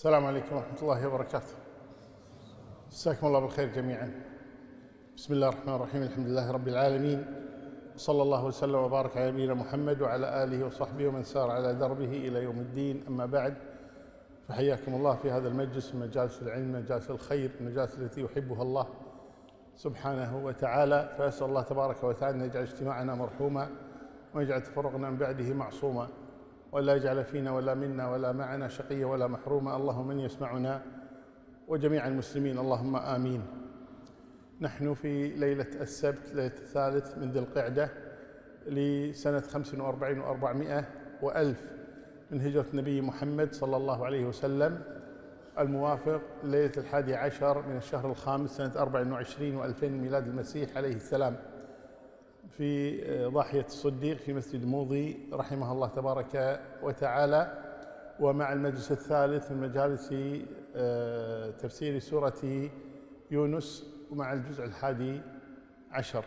السلام عليكم ورحمة الله وبركاته. مساكم الله بالخير جميعا. بسم الله الرحمن الرحيم، الحمد لله رب العالمين، وصلى الله وسلم وبارك على نبينا محمد وعلى آله وصحبه ومن سار على دربه إلى يوم الدين. أما بعد، فحياكم الله في هذا المجلس، مجالس العلم، مجالس الخير، المجالس التي يحبها الله سبحانه وتعالى. فأسأل الله تبارك وتعالى أن يجعل اجتماعنا مرحوما ويجعل تفرقنا من بعده معصوما، ولا يجعل فينا ولا منا ولا معنا شقيا ولا محروما. اللهم من يسمعنا وجميع المسلمين اللهم آمين. نحن في ليلة السبت، ليلة الثالث من ذي القعدة لسنة 45 و400 وألف من هجرة النبي محمد صلى الله عليه وسلم، الموافق ليلة 11 من الشهر الخامس سنة 24 و2000 ميلاد المسيح عليه السلام، في ضاحية الصديق في مسجد موضي رحمه الله تبارك وتعالى، ومع المجلس الثالث من مجالس تفسير سورة يونس ومع الجزء 11.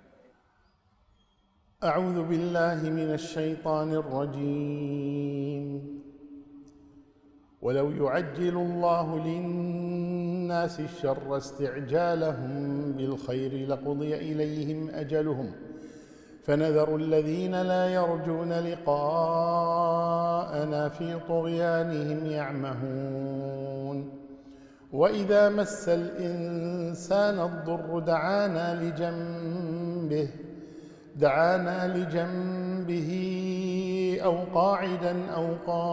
أعوذ بالله من الشيطان الرجيم. ولو يعجل الله للناس الشر استعجالهم بالخير لقضي إليهم أجلهم فنذر الذين لا يرجون لقاءنا في طغيانهم يعمهون. وإذا مس الإنسان الضر دعانا لجنبه أو قاعدا أو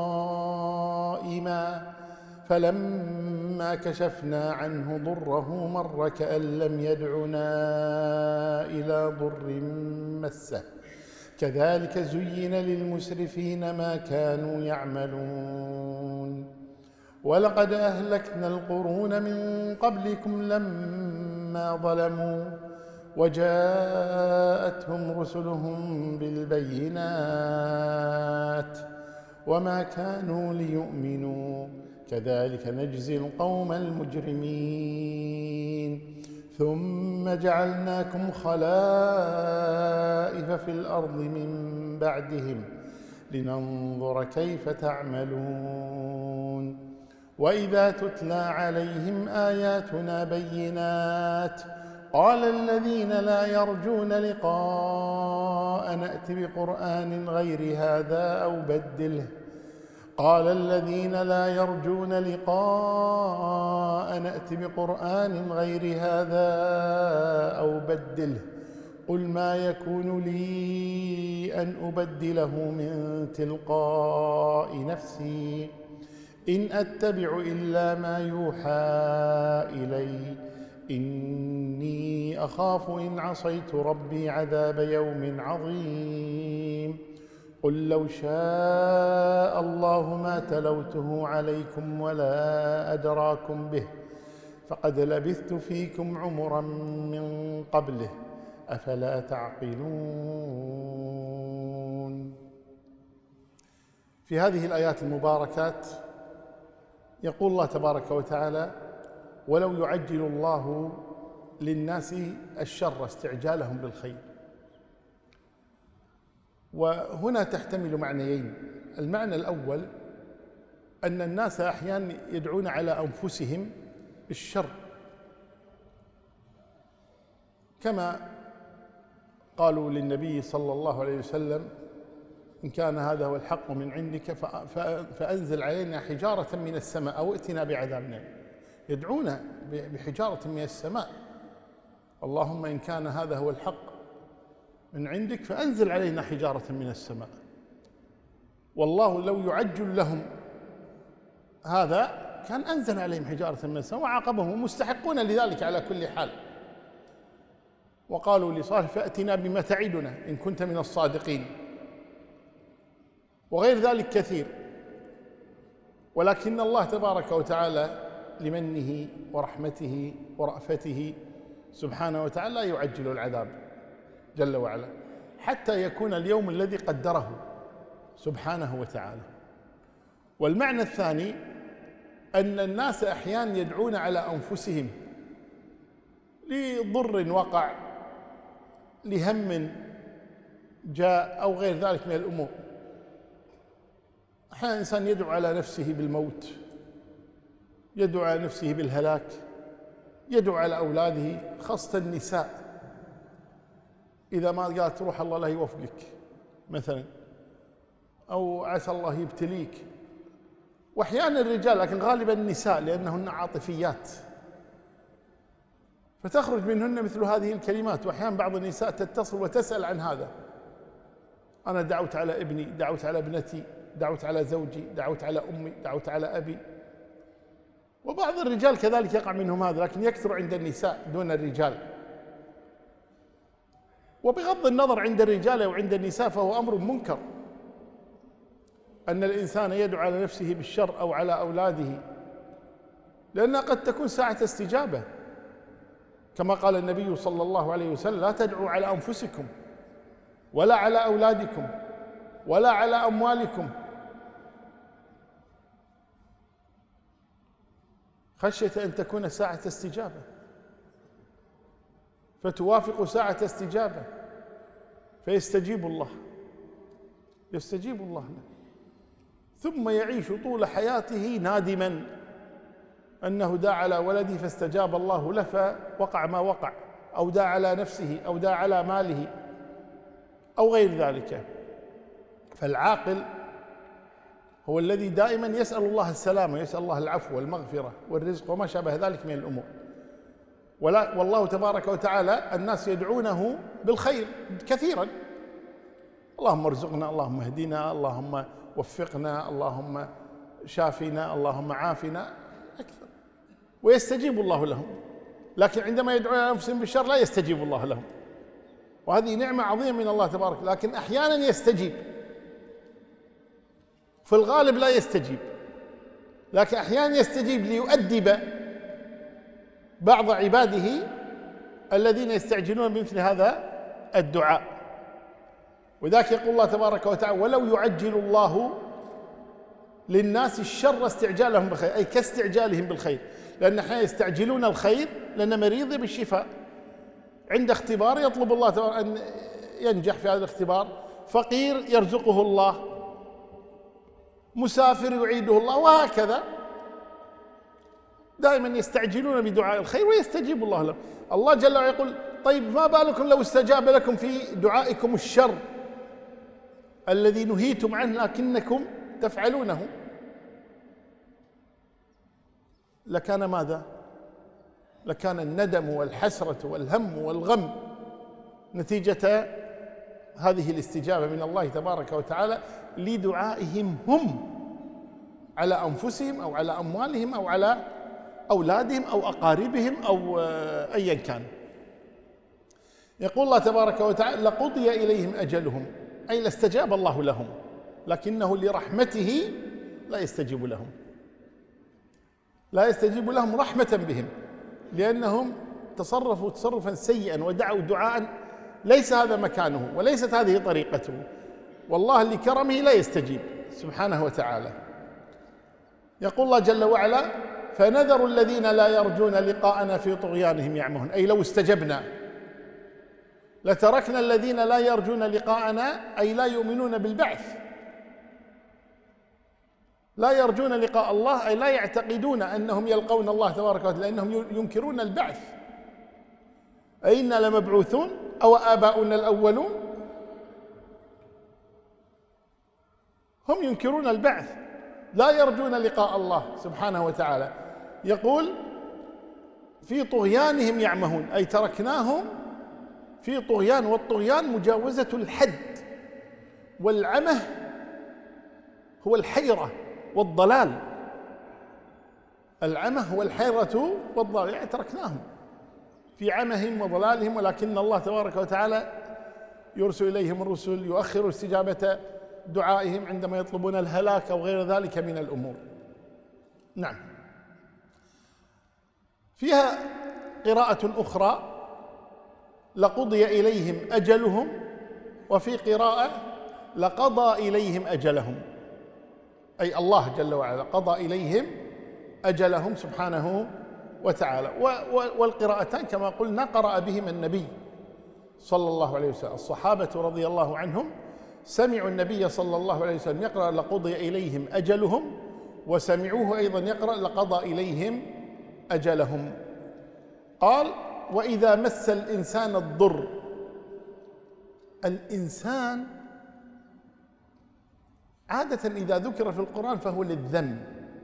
قائما فلما كشفنا عنه ضره مر كأن لم يدعنا إلى ضر مسه كذلك زين للمسرفين ما كانوا يعملون. ولقد أهلكنا القرون من قبلكم لما ظلموا وجاءتهم رسلهم بالبينات وما كانوا ليؤمنوا كذلك نجزي القوم المجرمين. ثم جعلناكم خلائف في الأرض من بعدهم لننظر كيف تعملون. وإذا تتلى عليهم آياتنا بينات قال الذين لا يرجون لقاء نأت بقرآن غير هذا أو بدله قل ما يكون لي أن أبدله من تلقاء نفسي إن أتبع إلا ما يوحى إلي إني أخاف إن عصيت ربي عذاب يوم عظيم. قل لو شاء الله ما تلوته عليكم ولا أدراكم به فقد لبثت فيكم عمرا من قبله أفلا تعقلون. في هذه الآيات المباركات يقول الله تبارك وتعالى: ولو يعجل الله للناس الشر استعجالهم بالخير. وهنا تحتمل معنيين. المعنى الأول أن الناس أحيانا يدعون على أنفسهم بالشر، كما قالوا للنبي صلى الله عليه وسلم: إن كان هذا هو الحق من عندك فأنزل علينا حجارة من السماء أو ائتنا بعذاب أليم. يدعون بحجارة من السماء: اللهم إن كان هذا هو الحق من عندك فأنزل علينا حجارة من السماء. والله لو يعجل لهم هذا كان أنزل عليهم حجارة من السماء وعاقبهم، مستحقون لذلك على كل حال. وقالوا لصالح: فأتنا بما تعدنا إن كنت من الصادقين، وغير ذلك كثير. ولكن الله تبارك وتعالى لمنه ورحمته ورأفته سبحانه وتعالى لا يعجل العذاب جل وعلا حتى يكون اليوم الذي قدره سبحانه وتعالى. والمعنى الثاني أن الناس أحيانا يدعون على أنفسهم لضر وقع، لهم جاء، أو غير ذلك من الأمور. أحيانا الإنسان يدعو على نفسه بالموت يدعو على نفسه بالهلاك، يدعو على أولاده، خاصة النساء إذا ما قالت روح الله لا يوفقك مثلا، أو عسى الله يبتليك. وأحيانا الرجال، لكن غالبا النساء لأنهن عاطفيات، فتخرج منهن مثل هذه الكلمات. وأحيانا بعض النساء تتصل وتسأل عن هذا: أنا دعوت على ابني، دعوت على ابنتي، دعوت على زوجي، دعوت على أمي، دعوت على أبي. وبعض الرجال كذلك يقع منهم هذا، لكن يكثر عند النساء دون الرجال. وبغض النظر عند الرجال أو عند النساء فهو أمر منكر أن الإنسان يدعو على نفسه بالشر أو على أولاده، لأنها قد تكون ساعة استجابة، كما قال النبي صلى الله عليه وسلم: لا تدعوا على أنفسكم ولا على أولادكم ولا على أموالكم خشية أن تكون ساعة استجابة، فتوافق ساعة استجابة فيستجيب الله، يستجيب الله له، ثم يعيش طول حياته نادما أنه دعا على ولده فاستجاب الله له فوقع ما وقع، أو دعا على نفسه، أو دعا على ماله، أو غير ذلك. فالعاقل هو الذي دائما يسأل الله السلامة، يسأل الله العفو والمغفرة والرزق وما شابه ذلك من الأمور. والله تبارك وتعالى الناس يدعونه بالخير كثيرا: اللهم ارزقنا، اللهم اهدنا، اللهم وفقنا، اللهم شافنا، اللهم عافنا، أكثر، ويستجيب الله لهم. لكن عندما يدعون أنفسهم بالشر لا يستجيب الله لهم، وهذه نعمة عظيمة من الله تبارك. لكن أحيانا يستجيب، في الغالب لا يستجيب، لكن أحيانا يستجيب ليؤدب بعض عباده الذين يستعجلون بمثل هذا الدعاء. وذاك يقول الله تبارك وتعالى: ولو يعجل الله للناس الشر استعجالهم بالخير، أي كاستعجالهم بالخير، لأن أحيانا يستعجلون الخير لأن مريض بالشفاء، عند اختبار يطلب الله تبارك أن ينجح في هذا الاختبار، فقير يرزقه الله، مسافر يعيده الله، وهكذا دائما يستعجلون بدعاء الخير ويستجيب الله لهم. الله جل وعلا يقول: طيب ما بالكم لو استجاب لكم في دعائكم الشر الذي نهيتم عنه لكنكم تفعلونه، لكان ماذا؟ لكان الندم والحسرة والهم والغم نتيجة هذه الاستجابة من الله تبارك وتعالى لدعائهم هم على أنفسهم أو على أموالهم أو على أولادهم أو أقاربهم أو أيا كان. يقول الله تبارك وتعالى: لقضي إليهم أجلهم، أي لاستجاب الله لهم، لكنه لرحمته لا يستجيب لهم، لا يستجيب لهم رحمة بهم، لأنهم تصرفوا تصرفا سيئا ودعوا دعاء ليس هذا مكانه وليست هذه طريقته، والله لكرمه لا يستجيب سبحانه وتعالى. يقول الله جل وعلا: فنذر الذين لا يرجون لقاءنا في طغيانهم يعمهون، أي لو استجبنا لتركنا الذين لا يرجون لقاءنا، أي لا يؤمنون بالبعث، لا يرجون لقاء الله، أي لا يعتقدون أنهم يلقون الله تبارك وتعالى، لأنهم ينكرون البعث. أئنا لمبعوثون أو آباؤنا الأولون، هم ينكرون البعث، لا يرجون لقاء الله سبحانه وتعالى. يقول: في طغيانهم يعمهون، أي تركناهم في طغيان، والطغيان مجاوزة الحد، والعمه هو الحيرة والضلال، العمه هو الحيرة والضلال، يعني تركناهم في عمهم وضلالهم، ولكن الله تبارك وتعالى يرسل إليهم الرسل، يؤخر استجابة دعائهم عندما يطلبون الهلاك أو غير ذلك من الأمور. نعم. فيها قراءة أخرى: لقضي إليهم أجلهم، وفي قراءة: لقضى إليهم أجلهم، أي الله جل وعلا قضى إليهم أجلهم سبحانه وتعالى. والقراءتان كما قلنا قرأ بهما النبي صلى الله عليه وسلم. الصحابة رضي الله عنهم سمعوا النبي صلى الله عليه وسلم يقرأ: لقضي إليهم أجلهم، وسمعوه أيضا يقرأ لقضى إليهم أجلهم. قال وإذا مس الإنسان الضر. الإنسان عادة إذا ذكر في القرآن فهو للذم،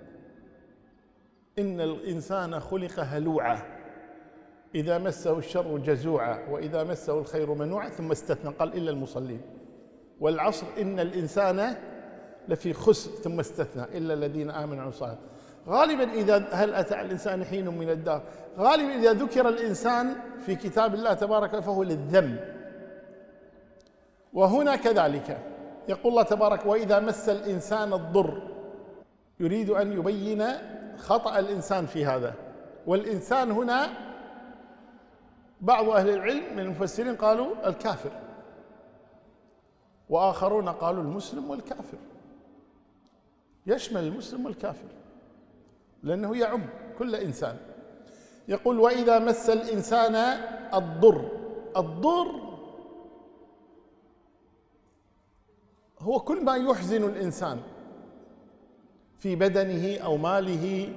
إن الإنسان خلق هلوعا إذا مسه الشر جزوعا وإذا مسه الخير منوعا، ثم استثنى قال إلا المصلين، والعصر إن الإنسان لفي خسر، ثم استثنى إلا الذين آمنوا وعملوا الصالحات. غالبا إذا هل أتى على الإنسان حين من الدهر، غالبا إذا ذكر الإنسان في كتاب الله تبارك فهو للذم. وهنا كذلك يقول الله تبارك وإذا مس الإنسان الضر، يريد أن يبين خطأ الإنسان في هذا. والإنسان هنا بعض أهل العلم من المفسرين قالوا الكافر، وآخرون قالوا المسلم والكافر، يشمل المسلم والكافر لأنه يعم كل إنسان. يقول وإذا مس الإنسان الضر. الضر هو كل ما يحزن الإنسان في بدنه أو ماله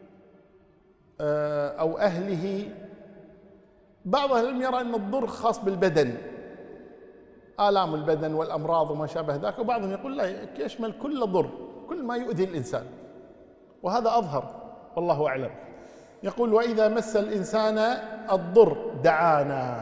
أو أهله. بعض أهل العلم يرى أن الضر خاص بالبدن، آلام البدن والأمراض وما شابه ذلك، وبعضهم يقول لا، يشمل كل ضر، كل ما يؤذي الإنسان، وهذا أظهر والله أعلم. يقول وإذا مس الإنسان الضر دعانا.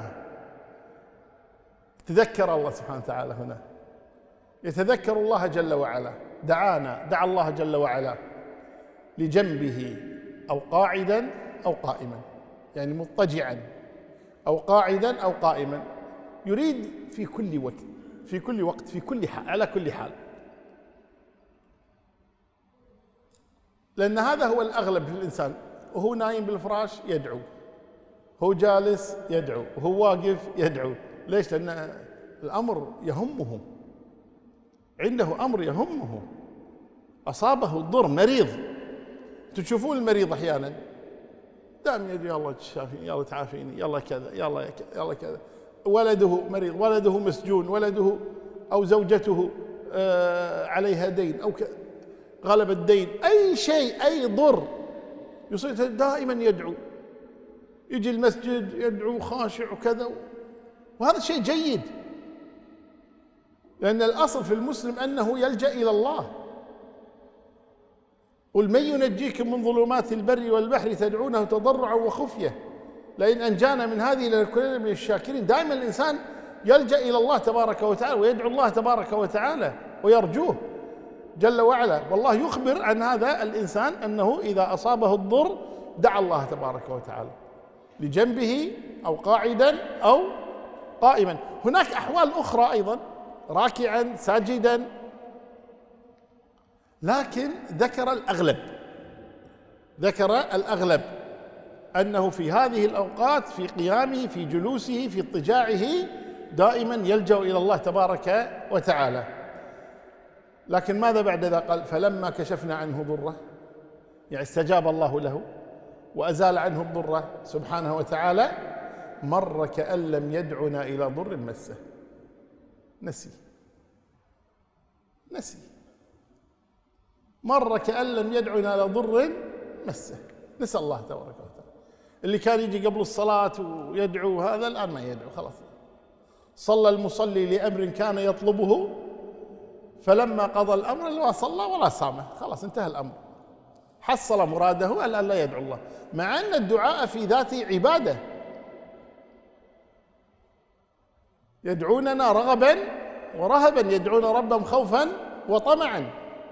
تذكر الله سبحانه وتعالى هنا، يتذكر الله جل وعلا، دعانا، دعا الله جل وعلا لجنبه أو قاعدا أو قائما، يعني مضطجعا أو قاعدا أو قائما، يريد في كل وقت، في كل وقت، في كل حال، على كل حال، لأن هذا هو الأغلب في الإنسان. وهو نايم بالفراش يدعو، هو جالس يدعو، وهو واقف يدعو. ليش؟ لأن الأمر يهمه، عنده أمر يهمه، أصابه الضر، مريض. تشوفون المريض أحيانا دائما يدعو يا الله تشافيني، يا الله تعافيني، يلا كذا، يلا يلا كذا. ولده مريض، ولده مسجون، ولده أو زوجته عليها دين أو غلب الدين، أي شيء، أي ضر يصير دائما يدعو، يجي المسجد يدعو خاشع وكذا، وهذا شيء جيد، لأن الأصل في المسلم أنه يلجأ إلى الله. قل من ينجيكم من ظلمات البر والبحر تدعونه تضرعا وخفية لئن أنجانا من هذه لنكونن من الشاكرين. دائما الإنسان يلجأ إلى الله تبارك وتعالى ويدعو الله تبارك وتعالى ويرجوه جل وعلا. والله يخبر عن هذا الإنسان أنه إذا أصابه الضر دعا الله تبارك وتعالى لجنبه أو قاعدا أو قائما. هناك أحوال أخرى أيضا، راكعا، ساجدا، لكن ذكر الأغلب أنه في هذه الأوقات، في قيامه، في جلوسه، في اضطجاعه، دائما يلجأ إلى الله تبارك وتعالى. لكن ماذا بعد ذا؟ قال فلما كشفنا عنه ضره، يعني استجاب الله له وأزال عنه الضر سبحانه وتعالى، مر كأن لم يدعنا إلى ضر مسه. نسي، مر كأن لم يدعنا إلى ضر مسه، نسأل الله تبارك وتعالى. اللي كان يجي قبل الصلاة ويدعو هذا الآن ما يدعو، خلاص. صلى المصلي لأمر كان يطلبه فلما قضى الأمر لا صلى ولا صام، خلاص انتهى الأمر، حصل مراده الآن لا يدعو الله، مع أن الدعاء في ذاته عبادة. يدعوننا رغبا ورهبا، يدعون ربهم خوفا وطمعا،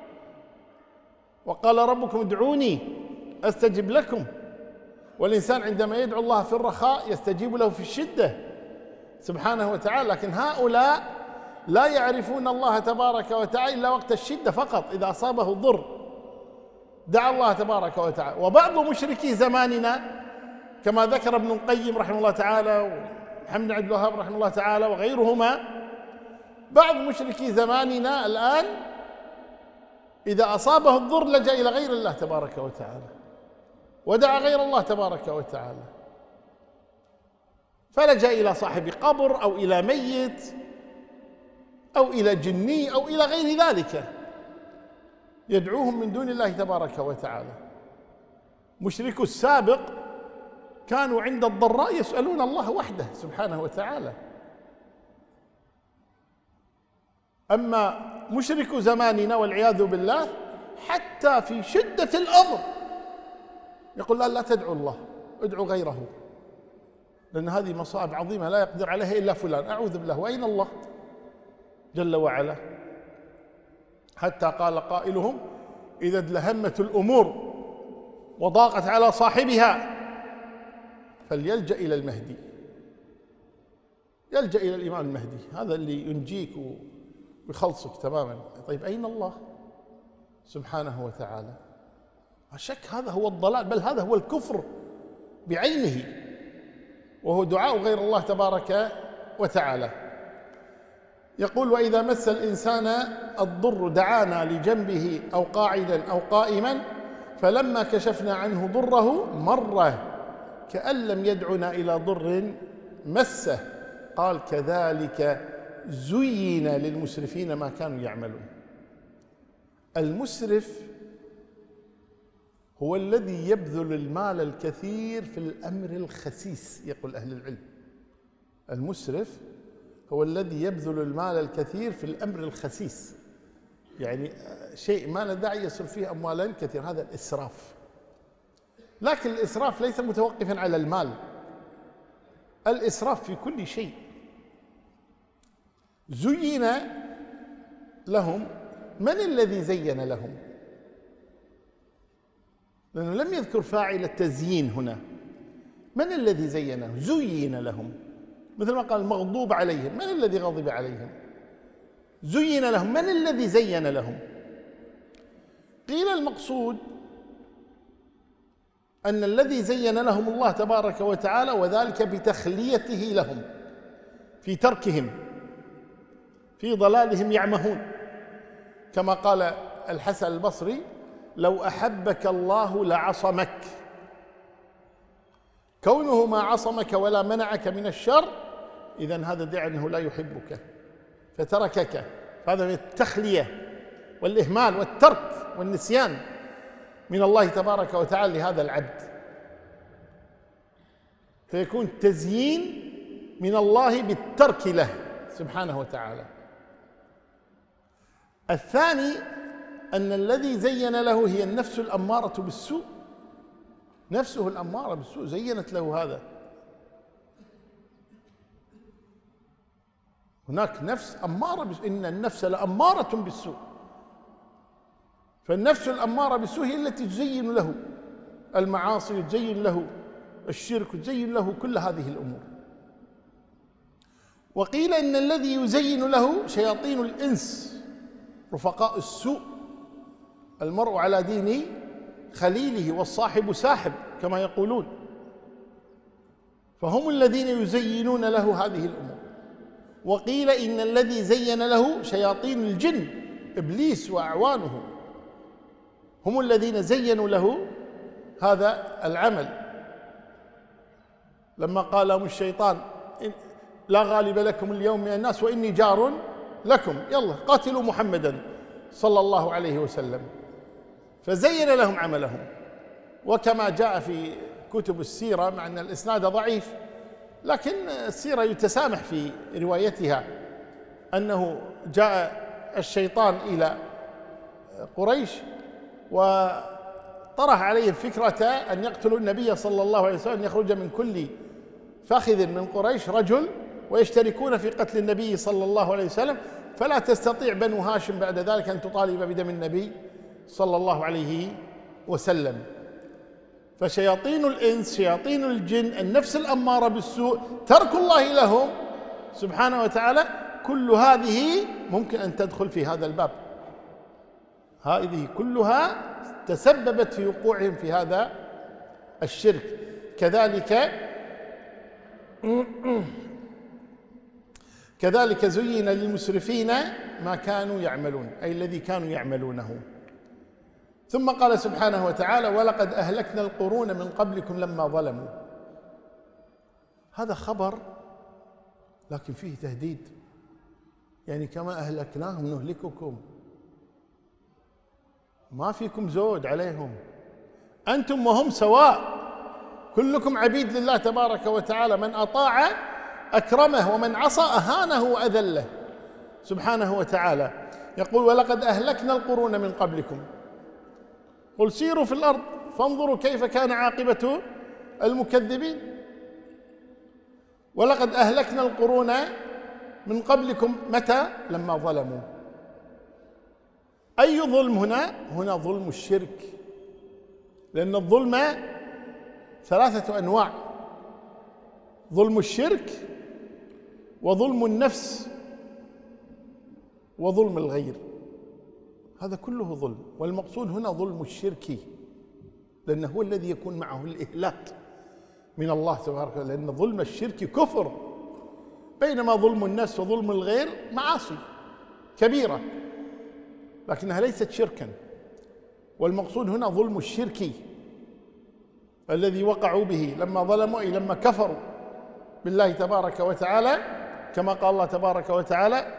وقال ربكم ادعوني أستجب لكم. والإنسان عندما يدعو الله في الرخاء يستجيب له في الشدة سبحانه وتعالى. لكن هؤلاء لا يعرفون الله تبارك وتعالى إلا وقت الشدة فقط، إذا أصابه الضر دعا الله تبارك وتعالى. وبعض مشركي زماننا كما ذكر ابن القيم رحمه الله تعالى ومحمد عبد الوهاب رحمه الله تعالى وغيرهما، بعض مشركي زماننا الآن إذا أصابه الضر لجأ إلى غير الله تبارك وتعالى ودعا غير الله تبارك وتعالى، فلجأ إلى صاحب قبر أو إلى ميت أو إلى جني أو إلى غير ذلك. يدعوهم من دون الله تبارك وتعالى. مشركو السابق كانوا عند الضراء يسألون الله وحده سبحانه وتعالى. أما مشركو زماننا والعياذ بالله حتى في شدة الأمر يقول لا تدعوا الله، ادعوا غيره، لأن هذه مصائب عظيمة لا يقدر عليها إلا فلان، أعوذ بالله، وأين الله جل وعلا؟ حتى قال قائلهم إذا ادلهمت الأمور وضاقت على صاحبها فليلجأ إلى المهدي، يلجأ إلى الإمام المهدي، هذا اللي ينجيك ويخلصك تماما. طيب أين الله سبحانه وتعالى؟ شك هذا هو الضلال، بل هذا هو الكفر بعينه، وهو دعاء غير الله تبارك وتعالى. يقول وإذا مس الإنسان الضر دعانا لجنبه أو قاعدا أو قائما فلما كشفنا عنه ضره مر كأن لم يدعنا إلى ضر مسه، قال كذلك زين للمسرفين ما كانوا يعملون. المسرف هو الذي يبذل المال الكثير في الأمر الخسيس، يقول أهل العلم. المسرف هو الذي يبذل المال الكثير في الأمر الخسيس، يعني شيء ما له داعي يصرف فيه أموالا كثير، هذا الإسراف. لكن الإسراف ليس متوقفا على المال، الإسراف في كل شيء. زين لهم، من الذي زين لهم؟ لأنه لم يذكر فاعل التزيين هنا. من الذي زينه؟ زين لهم، مثل ما قال المغضوب عليهم، من الذي غضب عليهم؟ زين لهم، من الذي زين لهم؟ قيل المقصود أن الذي زين لهم الله تبارك وتعالى، وذلك بتخليته لهم في تركهم في ضلالهم يعمهون، كما قال الحسن البصري لو أحبك الله لعصمك، كونه ما عصمك ولا منعك من الشر إذن هذا داعي أنه لا يحبك فتركك، هذا من التخلية والإهمال والترك والنسيان من الله تبارك وتعالى لهذا العبد، فيكون تزيين من الله بالترك له سبحانه وتعالى. الثاني أن الذي زين له هي النفس الأمارة بالسوء، نفسه الأمارة بالسوء زينت له هذا. هناك نفس أمارة بالسوء، إن النفس لأمارة بالسوء، فالنفس الأمارة بالسوء هي التي تزين له المعاصي، تزين له الشرك، تزين له كل هذه الأمور. وقيل إن الذي يزين له شياطين الإنس رفقاء السوء، المرء على دين خليله والصاحب ساحب كما يقولون، فهم الذين يزينون له هذه الأمور. وقيل إن الذي زين له شياطين الجن إبليس وأعوانه، هم الذين زينوا له هذا العمل، لما قال لهم الشيطان لا غالب لكم اليوم من الناس وإني جار لكم، يلا قاتلوا محمدا صلى الله عليه وسلم، فزين لهم عملهم. وكما جاء في كتب السيرة، مع أن الإسناد ضعيف لكن السيرة يتسامح في روايتها، أنه جاء الشيطان إلى قريش وطرح عليهم فكرة أن يقتلوا النبي صلى الله عليه وسلم، أن يخرج من كل فاخذ من قريش رجل ويشتركون في قتل النبي صلى الله عليه وسلم، فلا تستطيع بنو هاشم بعد ذلك أن تطالب بدم النبي صلى الله عليه وسلم. فشياطين الإنس، شياطين الجن، النفس الأمارة بالسوء، ترك الله لهم سبحانه وتعالى، كل هذه ممكن أن تدخل في هذا الباب، هذه كلها تسببت في وقوعهم في هذا الشرك. كذلك زين للمسرفين ما كانوا يعملون، أي الذي كانوا يعملونه. ثم قال سبحانه وتعالى ولقد أهلكنا القرون من قبلكم لما ظلموا. هذا خبر لكن فيه تهديد، يعني كما أهلكناهم نهلككم. ما فيكم زود عليهم، أنتم وهم سواء، كلكم عبيد لله تبارك وتعالى، من أطاع أكرمه ومن عصى أهانه وأذله سبحانه وتعالى. يقول ولقد أهلكنا القرون من قبلكم، قل سيروا في الأرض فانظروا كيف كان عاقبة المكذبين. ولقد أهلكنا القرون من قبلكم متى؟ لما ظلموا. أي ظلم هنا؟ هنا ظلم الشرك، لأن الظلم 3 أنواع: ظلم الشرك، وظلم النفس، وظلم الغير. هذا كله ظلم، والمقصود هنا ظلم الشرك، لأنه هو الذي يكون معه الإهلاك من الله تبارك وتعالى، لأن ظلم الشرك كفر، بينما ظلم النفس وظلم الغير معاصي كبيرة لكنها ليست شركا. والمقصود هنا ظلم الشرك الذي وقعوا به لما ظلموا، أي لما كفروا بالله تبارك وتعالى، كما قال الله تبارك وتعالى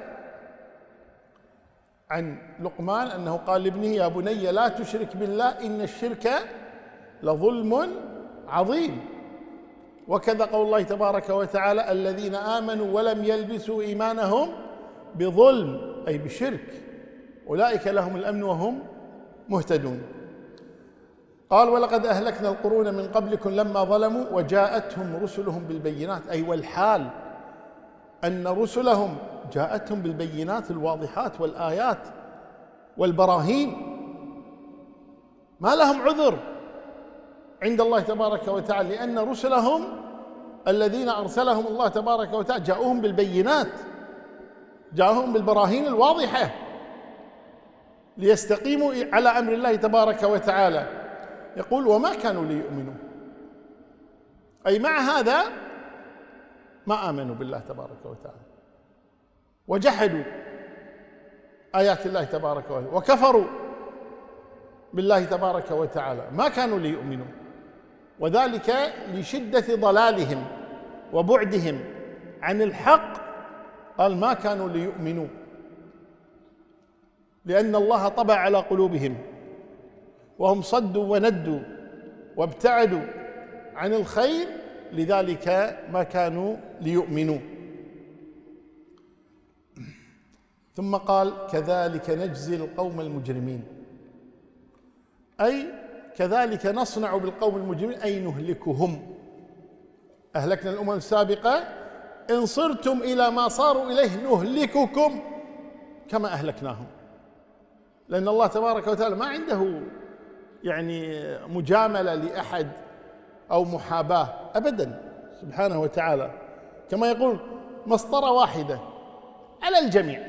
عن لقمان أنه قال لابنه يا بني لا تشرك بالله إن الشرك لظلم عظيم. وكذا قول الله تبارك وتعالى الذين آمنوا ولم يلبسوا إيمانهم بظلم، أي بشرك، أولئك لهم الأمن وهم مهتدون. قال ولقد أهلكنا القرون من قبلكم لما ظلموا وجاءتهم رسلهم بالبينات، أي والحال أن رسلهم جاءتهم بالبينات الواضحات والآيات والبراهين، ما لهم عذر عند الله تبارك وتعالى، لأن رسلهم الذين أرسلهم الله تبارك وتعالى جاءوهم بالبينات، جاءوهم بالبراهين الواضحة ليستقيموا على أمر الله تبارك وتعالى. يقول وما كانوا ليؤمنوا، أي مع هذا ما آمنوا بالله تبارك وتعالى، وجحدوا آيات الله تبارك وتعالى، وكفروا بالله تبارك وتعالى، ما كانوا ليؤمنوا، وذلك لشدة ضلالهم وبعدهم عن الحق. قال ما كانوا ليؤمنوا، لأن الله طبع على قلوبهم وهم صدوا وندوا وابتعدوا عن الخير، لذلك ما كانوا ليؤمنوا. ثم قال كذلك نجزي القوم المجرمين، أي كذلك نصنع بالقوم المجرمين، أي نهلكهم. أهلكنا الأمم السابقة، إن صرتم إلى ما صاروا إليه نهلككم كما أهلكناهم، لأن الله تبارك وتعالى ما عنده يعني مجاملة لأحد أو محاباة أبدا سبحانه وتعالى، كما يقول مسطرة واحدة على الجميع.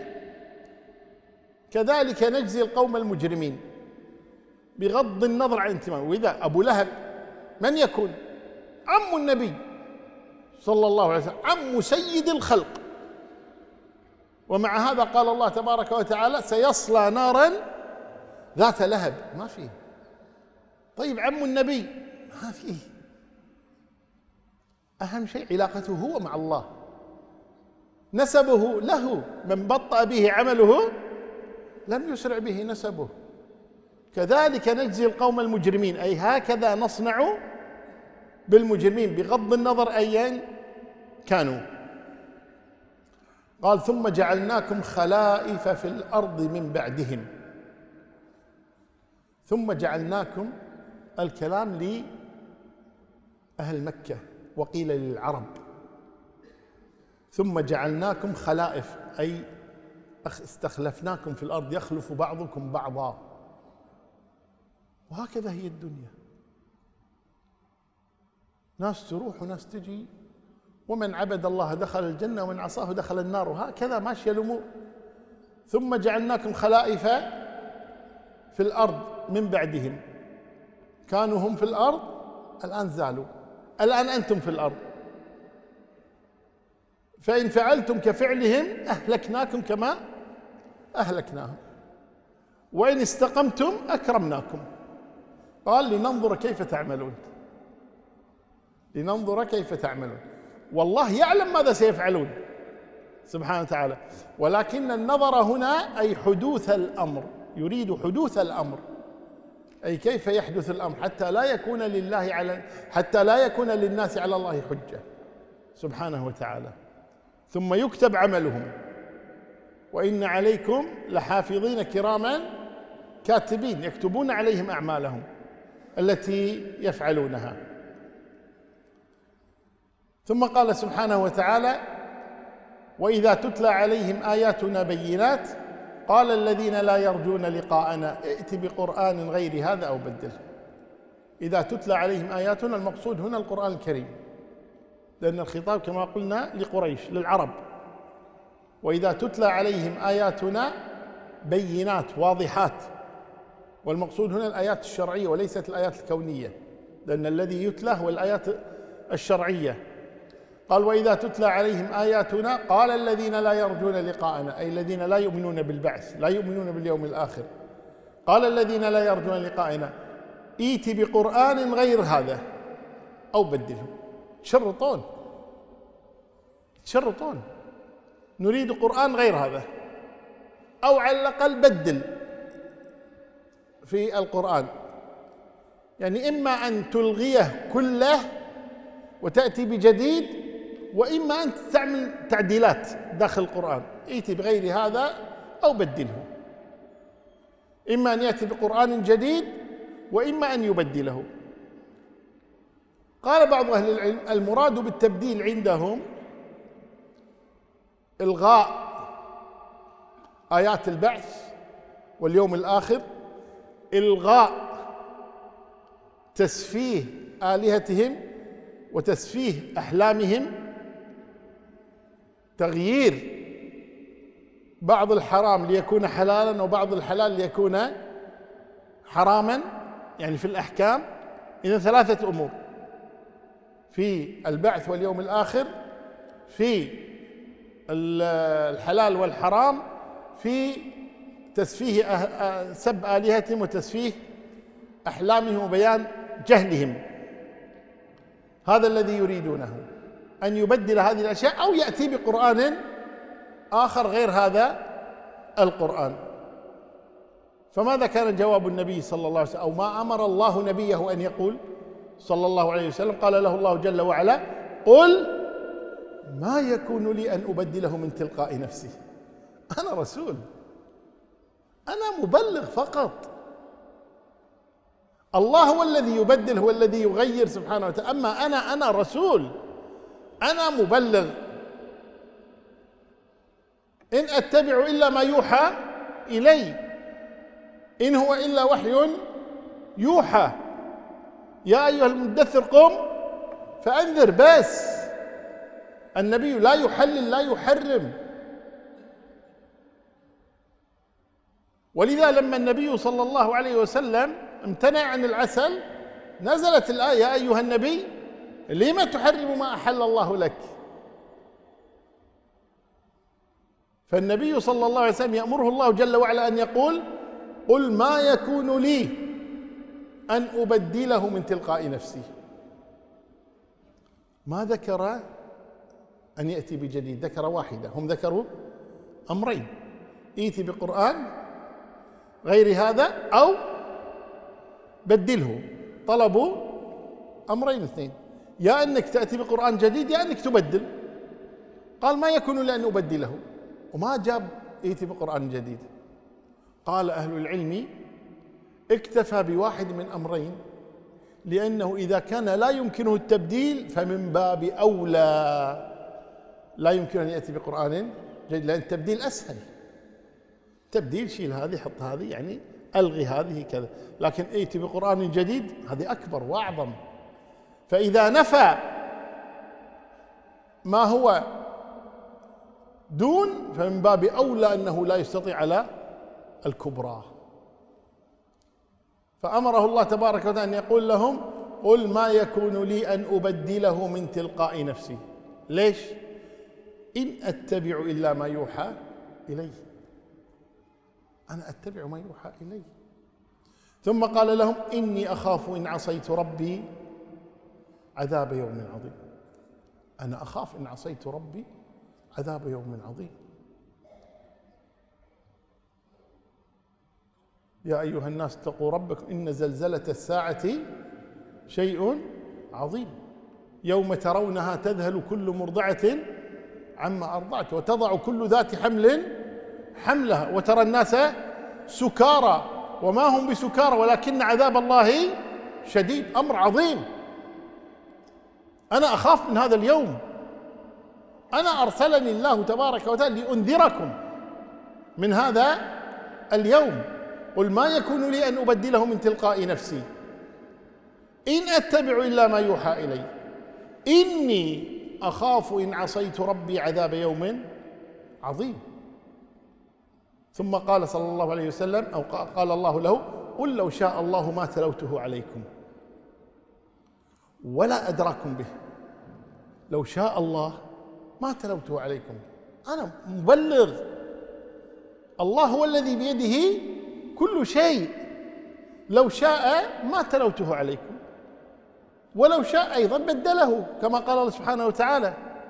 كذلك نجزي القوم المجرمين بغض النظر عن انتمائه. وإذا أبو لهب من يكون؟ عم النبي صلى الله عليه وسلم، عم سيد الخلق، ومع هذا قال الله تبارك وتعالى سيصلى نارا ذات لهب، ما فيه. طيب عم النبي ما فيه، أهم شيء علاقته هو مع الله، نسبه له، من بطأ به عمله لم يسرع به نسبه. كذلك نجزي القوم المجرمين، أي هكذا نصنع بالمجرمين بغض النظر أيا كانوا. قال ثم جعلناكم خلائف في الأرض من بعدهم. ثم جعلناكم، الكلام لأهل مكة وقيل للعرب. ثم جعلناكم خلائف، أي استخلفناكم في الأرض، يخلف بعضكم بعضا، وهكذا هي الدنيا، ناس تروح وناس تجي، ومن عبد الله دخل الجنة ومن عصاه دخل النار، وهكذا ماشية الأمور. ثم جعلناكم خلائف في الأرض من بعدهم، كانوا هم في الأرض الآن زالوا، الآن أنتم في الأرض، فإن فعلتم كفعلهم أهلكناكم كما أهلكناهم، وإن استقمتم أكرمناكم. قال لننظر كيف تعملون، لننظر كيف تعملون. والله يعلم ماذا سيفعلون سبحانه وتعالى، ولكن النظر هنا أي حدوث الأمر، يريد حدوث الأمر أي كيف يحدث الأمر حتى لا يكون للناس على الله حجة سبحانه وتعالى. ثم يكتب عملهم وإن عليكم لحافظين كراما كاتبين يكتبون عليهم أعمالهم التي يفعلونها. ثم قال سبحانه وتعالى: وإذا تتلى عليهم آياتنا بينات قال الذين لا يرجون لقاءنا ائت بقرآن غير هذا أو بدله. إذا تتلى عليهم آياتنا المقصود هنا القرآن الكريم، لأن الخطاب كما قلنا لقريش للعرب. وإذا تتلى عليهم آياتنا بينات واضحات، والمقصود هنا الآيات الشرعية وليست الآيات الكونية، لأن الذي يتلى هو الآيات الشرعية. قال: وإذا تتلى عليهم آياتنا قال الذين لا يرجون لقاءنا، أي الذين لا يؤمنون بالبعث، لا يؤمنون باليوم الآخر. قال الذين لا يرجون لقاءنا ائت بقرآن غير هذا أو بدله. تشرطون نريد قرآن غير هذا، أو على الأقل بدل في القرآن، يعني إما أن تلغيه كله وتأتي بجديد، وإما أن تعمل تعديلات داخل القرآن. ائتي بغير هذا أو بدله، إما أن يأتي بقرآن جديد وإما أن يبدله. قال بعض أهل العلم: المراد بالتبديل عندهم إلغاء آيات البعث واليوم الآخر، إلغاء تسفيه آلهتهم وتسفيه أحلامهم، تغيير بعض الحرام ليكون حلالا وبعض الحلال ليكون حراما، يعني في الأحكام. إذن 3 أمور: في البعث واليوم الآخر، في الحلال والحرام، في تسفيه سب آلهتهم وتسفيه أحلامهم وبيان جهلهم. هذا الذي يريدونه، أن يبدل هذه الأشياء أو يأتي بقرآن آخر غير هذا القرآن. فماذا كان جواب النبي صلى الله عليه وسلم، أو ما أمر الله نبيه أن يقول صلى الله عليه وسلم؟ قال له الله جل وعلا: قل ما يكون لي أن أبدله من تلقاء نفسي، أنا رسول، أنا مبلغ فقط. الله هو الذي يبدل، هو الذي يغير سبحانه وتعالى، أما أنا رسول، أنا مبلغ. إن أتبع إلا ما يوحى إلي، إن هو إلا وحي يوحى. يا أيها المدثر قم فأنذر. بس النبي لا يحلل لا يحرم. ولذا لما النبي صلى الله عليه وسلم امتنع عن العسل نزلت الآية: يا أيها النبي لم تحرم ما أحل الله لك. فالنبي صلى الله عليه وسلم يأمره الله جل وعلا أن يقول: قل ما يكون لي أن أبدله من تلقاء نفسي. ما ذكر أن يأتي بجديد، ذكر واحدة. هم ذكروا أمرين: ائتي بقرآن غير هذا أو بدله. طلبوا أمرين اثنين: يا أنك تأتي بقرآن جديد يا أنك تبدل. قال: ما يكون لي أن أبدله، وما جاب ائتي بقرآن جديد. قال أهل العلم: اكتفى بواحد من أمرين، لأنه إذا كان لا يمكنه التبديل فمن باب أولى لا يمكن أن يأتي بقرآن جديد، لأن التبديل أسهل. تبديل شيل هذه حط هذه، يعني ألغي هذه كذا. لكن ائتي بقرآن جديد هذه أكبر وأعظم. فإذا نفى ما هو دون فمن باب أولى أنه لا يستطيع على الكبرى. فأمره الله تبارك وتعالى أن يقول لهم: قل ما يكون لي أن أبدله من تلقاء نفسي. ليش؟ إن أتبع إلا ما يوحى إلي، أنا أتبع ما يوحى إلي. ثم قال لهم: إني أخاف إن عصيت ربي عذاب يوم عظيم. أنا أخاف إن عصيت ربي عذاب يوم عظيم. يا أيها الناس اتقوا ربكم إن زلزلة الساعة شيء عظيم يوم ترونها تذهل كل مرضعة عما أرضعت وتضع كل ذات حمل حملها وترى الناس سكارى وما هم بسكارى ولكن عذاب الله شديد. أمر عظيم. أنا أخاف من هذا اليوم. أنا أرسلني الله تبارك وتعالى لأنذركم من هذا اليوم. قل ما يكون لي أن أبدله من تلقاء نفسي إن أتبع إلا ما يوحى إلي إني أخاف إن عصيت ربي عذاب يوم عظيم. ثم قال صلى الله عليه وسلم أو قال الله له قل لو شاء الله ما تلوته عليكم ولا أدراكم به. لو شاء الله ما تلوته عليكم. أنا مبلغ. الله هو الذي بيده كل شيء. لو شاء ما تلوته عليكم ولو شاء أيضا بدله كما قال الله سبحانه وتعالى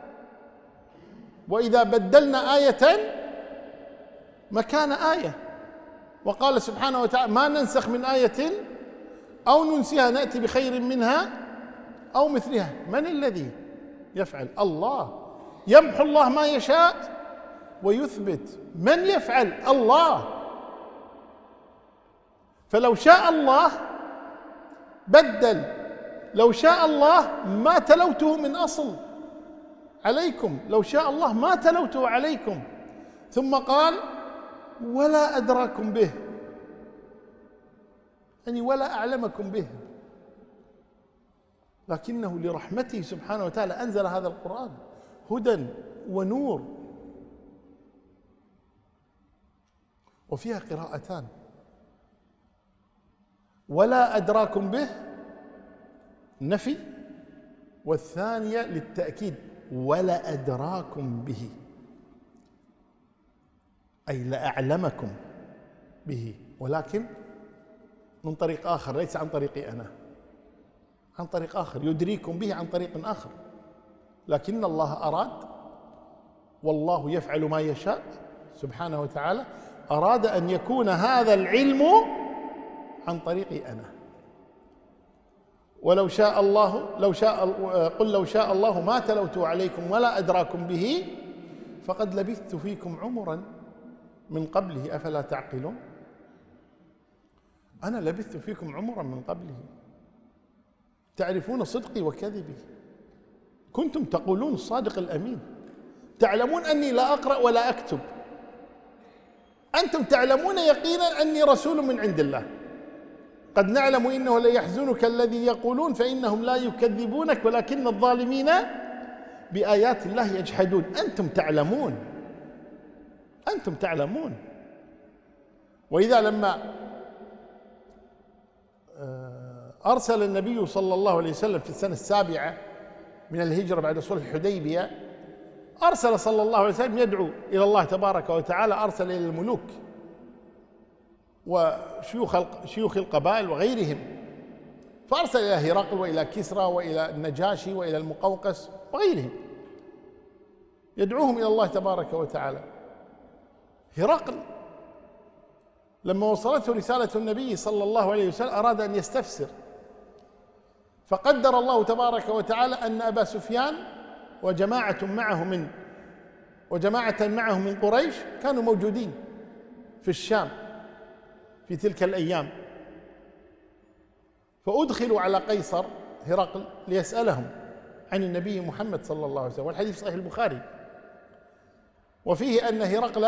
وإذا بدلنا آية مكان آية. وقال سبحانه وتعالى ما ننسخ من آية أو ننسيها نأتي بخير منها أو مثلها. من الذي يفعل؟ الله. يمحو الله ما يشاء ويثبت. من يفعل؟ الله. فلو شاء الله بدل. لو شاء الله ما تلوته من أصل عليكم. لو شاء الله ما تلوته عليكم. ثم قال ولا أدراكم به يعني ولا أعلمكم به لكنه لرحمته سبحانه وتعالى أنزل هذا القرآن هدى ونور. وفيها قراءتان ولا أدراكم به نفي والثانية للتأكيد ولا أدراكم به أي لأعلمكم به ولكن من طريق آخر ليس عن طريقي أنا عن طريق آخر يدريكم به عن طريق آخر. لكن الله أراد والله يفعل ما يشاء سبحانه وتعالى أراد أن يكون هذا العلم عن طريقي أنا. ولو شاء الله قل لو شاء الله ما تلوته عليكم ولا أدراكم به فقد لبثت فيكم عمرا من قبله أفلا تعقلون. أنا لبثت فيكم عمرا من قبله تعرفون صدقي وكذبي. كنتم تقولون الصادق الأمين. تعلمون أني لا أقرأ ولا أكتب. أنتم تعلمون يقينا أني رسول من عند الله. قد نعلم إنه ليحزنك الذي يقولون فإنهم لا يكذبونك ولكن الظالمين بآيات الله يجحدون. أنتم تعلمون. أنتم تعلمون. وإذا لما أرسل النبي صلى الله عليه وسلم في السنة 7 من الهجرة بعد صلح الحديبية أرسل صلى الله عليه وسلم يدعو إلى الله تبارك وتعالى. أرسل إلى الملوك وشيوخ القبائل وغيرهم. فأرسل إلى هرقل وإلى كسرى وإلى النجاشي وإلى المقوقس وغيرهم يدعوهم إلى الله تبارك وتعالى. هرقل لما وصلته رسالة النبي صلى الله عليه وسلم أراد أن يستفسر فقدر الله تبارك وتعالى أن أبا سفيان وجماعة معه من قريش كانوا موجودين في الشام في تلك الأيام. فأدخلوا على قيصر هرقل ليسألهم عن النبي محمد صلى الله عليه وسلم. والحديث صحيح البخاري. وفيه أن هرقل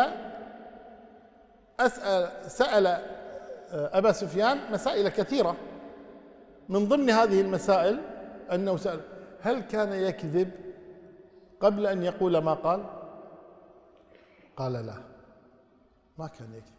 سأل أبا سفيان مسائل كثيرة. من ضمن هذه المسائل أنه سأل هل كان يكذب قبل أن يقول ما قال؟ قال لا ما كان يكذب.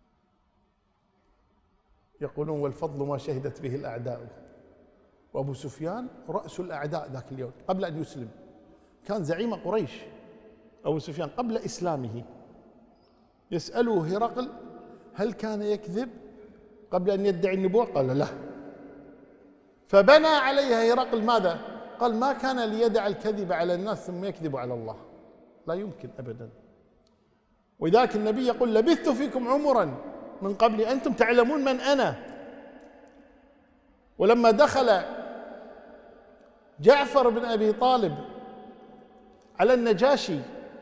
يقولون والفضل ما شهدت به الأعداء. وأبو سفيان رأس الأعداء ذاك اليوم قبل أن يسلم. كان زعيم قريش أبو سفيان قبل إسلامه. يسأله هرقل هل كان يكذب قبل أن يدعي النبوة؟ قال لا. فبنى عليها هرقل ماذا؟ قال ما كان ليدع الكذب على الناس ثم يكذب على الله. لا يمكن أبدا. وذاك النبي يقول لبثت فيكم عمرا من قبلي أنتم تعلمون من أنا. ولما دخل جعفر بن أبي طالب على النجاشي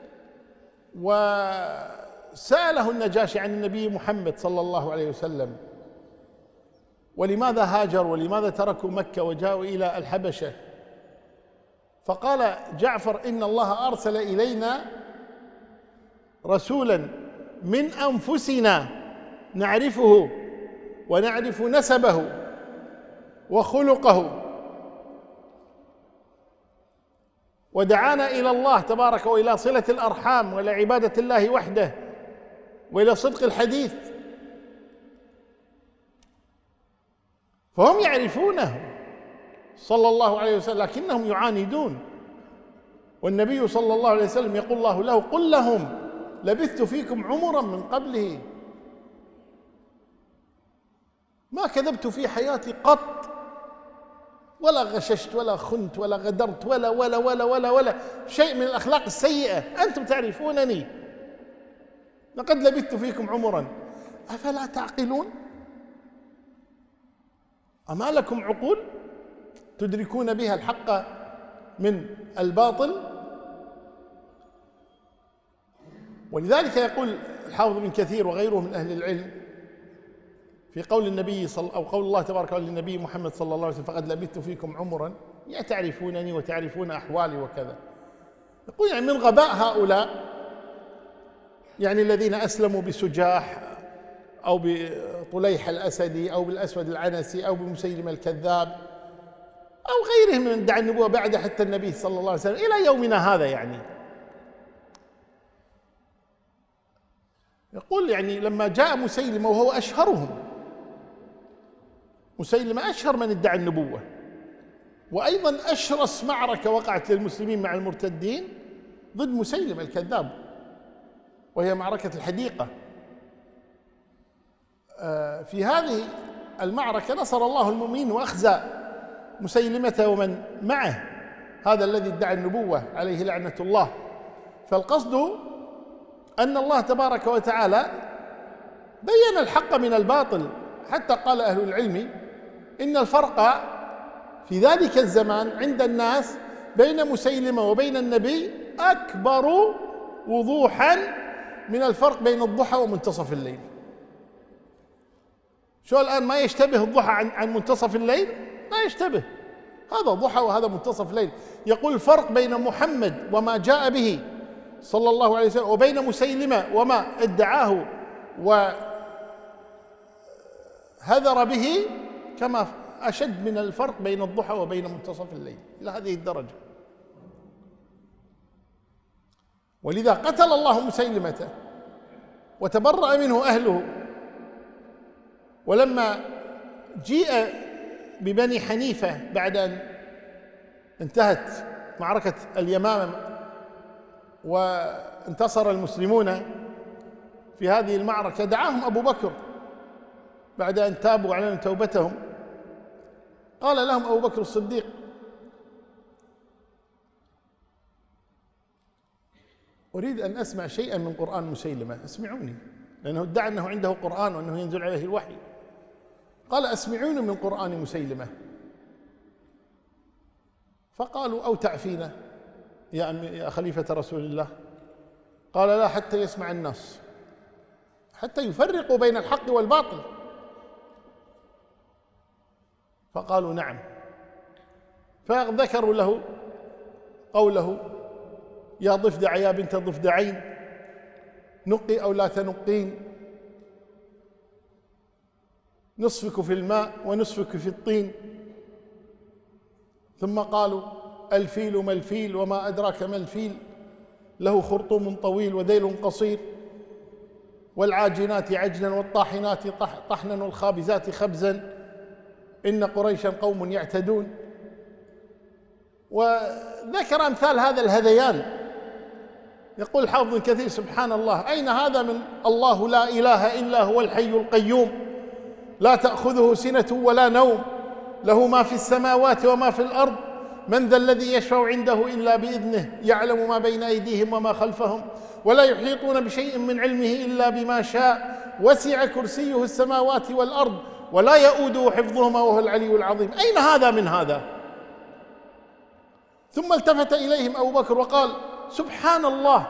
وسأله النجاشي عن النبي محمد صلى الله عليه وسلم ولماذا هاجر ولماذا تركوا مكة وجاءوا إلى الحبشة، فقال جعفر: إن الله أرسل إلينا رسولا من أنفسنا نعرفه ونعرف نسبه وخلقه، ودعانا إلى الله تبارك وإلى صلة الأرحام وإلى عبادة الله وحده وإلى صدق الحديث. فهم يعرفونه صلى الله عليه وسلم لكنهم يعاندون، والنبي صلى الله عليه وسلم يقول الله له: قل لهم لبثت فيكم عمرا من قبله ما كذبت في حياتي قط، ولا غششت ولا خنت ولا غدرت ولا ولا ولا ولا ولا شيء من الأخلاق السيئة، أنتم تعرفونني، لقد لبثت فيكم عمرا أفلا تعقلون؟ أما لكم عقول تدركون بها الحق من الباطل؟ ولذلك يقول الحافظ ابن كثير وغيره من أهل العلم في قول النبي أو قول الله تبارك وتعالى للنبي محمد صلى الله عليه وسلم: فقد لبثت فيكم عمرا، يعني تعرفونني وتعرفون أحوالي وكذا. يقول يعني من غباء هؤلاء، يعني الذين أسلموا بسجاح أو بطليح الأسدي أو بالأسود العنسي أو بمسيلمة الكذاب أو غيرهم من ادعى النبوة بعد حتى النبي صلى الله عليه وسلم إلى يومنا هذا. يعني يقول يعني لما جاء مسيلمة وهو أشهرهم، مسيلمة أشهر من ادعى النبوة، وأيضا أشرس معركة وقعت للمسلمين مع المرتدين ضد مسيلمة الكذاب، وهي معركة الحديقة. في هذه المعركة نصر الله المؤمنين وأخزى مسيلمة ومن معه، هذا الذي ادعى النبوة عليه لعنة الله. فالقصد أن الله تبارك وتعالى بين الحق من الباطل، حتى قال أهل العلم إن الفرق في ذلك الزمان عند الناس بين مسيلمة وبين النبي أكبر وضوحا من الفرق بين الضحى ومنتصف الليل. شو الآن ما يشتبه الضحى عن منتصف الليل؟ ما يشتبه، هذا ضحى وهذا منتصف الليل. يقول الفرق بين محمد وما جاء به صلى الله عليه وسلم وبين مسيلمة وما ادعاه وهذر به كما أشد من الفرق بين الضحى وبين منتصف الليل، إلى هذه الدرجة. ولذا قتل الله مسيلمة وتبرأ منه أهله. ولما جيء ببني حنيفة بعد أن انتهت معركة اليمامة وانتصر المسلمون في هذه المعركة، دعاهم أبو بكر بعد أن تابوا وأعلنوا توبتهم. قال لهم أبو بكر الصديق: أريد أن أسمع شيئا من قرآن مسيلمة، اسمعوني، لأنه ادعى أنه عنده قرآن وأنه ينزل عليه الوحي. قال: أسمعوني من قرآن مسيلمة. فقالوا: أو تعفينا يا خليفة رسول الله؟ قال: لا، حتى يسمع الناس، حتى يفرقوا بين الحق والباطل. فقالوا: نعم. فذكروا له قوله: يا ضفدع يا بنت ضفدعين، نقي أو لا تنقين، نصفك في الماء ونصفك في الطين. ثم قالوا: الفيل ما الفيل وما أدراك ما الفيل، له خرطوم طويل وذيل قصير، والعاجنات عجنا والطاحنات طحنا والخابزات خبزا، إن قريشا قوم يعتدون. وذكر أمثال هذا الهذيان. يقول الحافظ ابن كثير: سبحان الله، أين هذا من الله لا إله إلا هو الحي القيوم، لا تأخذه سنة ولا نوم، له ما في السماوات وما في الأرض، من ذا الذي يشفع عنده إلا بإذنه، يعلم ما بين أيديهم وما خلفهم، ولا يحيطون بشيء من علمه إلا بما شاء، وسع كرسيه السماوات والأرض ولا يؤوده حفظهما وهو العلي العظيم. أين هذا من هذا؟ ثم التفت إليهم أبو بكر وقال: سبحان الله،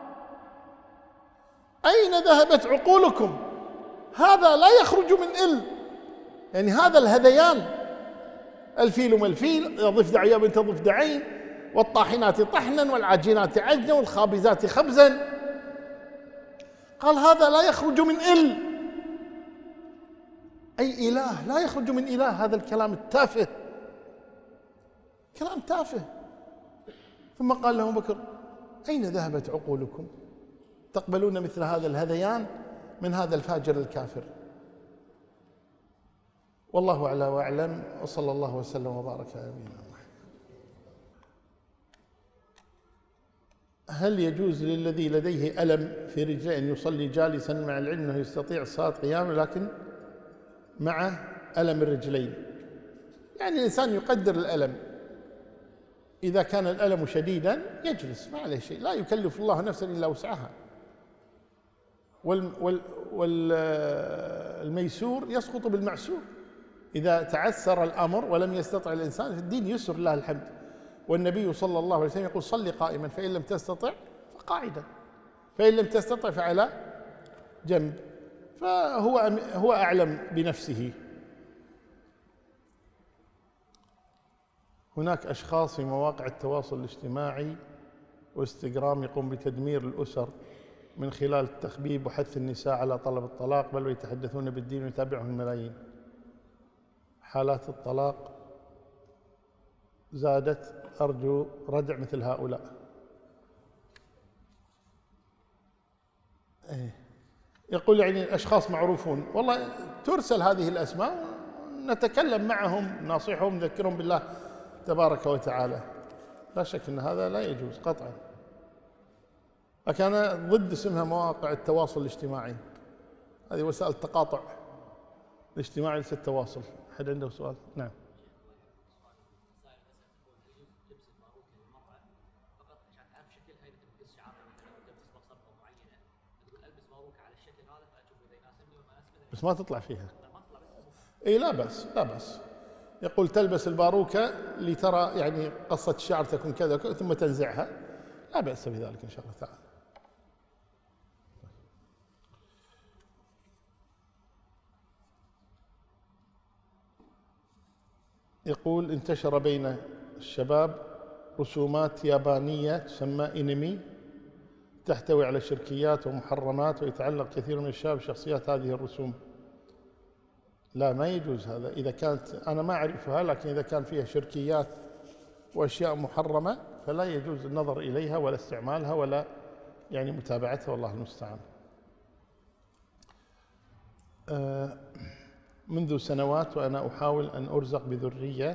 أين ذهبت عقولكم؟ هذا لا يخرج من يعني هذا الهذيان، الفيل ما الفيل، ضفدع يا بنت ضفدعين، والطاحنات طحنا والعاجنات عجنا والخابزات خبزا. قال: هذا لا يخرج من أي إله لا يخرج من إله. هذا الكلام التافه، كلام تافه. ثم قال له أبو بكر: أين ذهبت عقولكم؟ تقبلون مثل هذا الهذيان من هذا الفاجر الكافر؟ والله أعلى وأعلم، وصلى الله وسلم وبارك على نبينا محمد. هل يجوز للذي لديه ألم في رجله أن يصلي جالسا مع العلم أنه يستطيع الصلاة قياما لكن مع ألم الرجلين؟ يعني الإنسان يقدر الألم، إذا كان الألم شديدا يجلس، ما عليه شيء، لا يكلف الله نفسا إلا وسعها. والميسور يسقط بالمعسور. إذا تعسر الأمر ولم يستطع الإنسان، في الدين يسر لله الحمد. والنبي صلى الله عليه وسلم يقول: صل قائما، فإن لم تستطع فقاعدا، فإن لم تستطع فعلى جنب. فهو أعلم بنفسه. هناك أشخاص في مواقع التواصل الاجتماعي وانستغرام يقوم بتدمير الأسر من خلال التخبيب وحث النساء على طلب الطلاق، بل ويتحدثون بالدين ويتابعهم الملايين. حالات الطلاق زادت، أرجو ردع مثل هؤلاء. يقول يعني الأشخاص معروفون، والله ترسل هذه الأسماء، نتكلم معهم، نصيحهم، نذكرهم بالله تبارك وتعالى. لا شك أن هذا لا يجوز قطعا. لكن أنا ضد اسمها مواقع التواصل الاجتماعي، هذه وسائل التقاطع الاجتماعي ليس التواصل. أحد عنده سؤال؟ نعم. بس ما تطلع فيها. اي لا بأس، لا بأس. يقول تلبس الباروكة لترى يعني قصة الشعر تكون كذا ثم تنزعها، لا بأس بذلك إن شاء الله تعالى. يقول انتشر بين الشباب رسومات يابانية تسمى إنمي، تحتوي على شركيات ومحرمات، ويتعلق كثير من الشباب بشخصيات هذه الرسوم. لا، ما يجوز هذا. إذا كانت، أنا ما أعرفها، لكن إذا كان فيها شركيات وأشياء محرمة فلا يجوز النظر إليها ولا استعمالها ولا يعني متابعتها، والله المستعان. منذ سنوات وأنا أحاول أن أرزق بذرية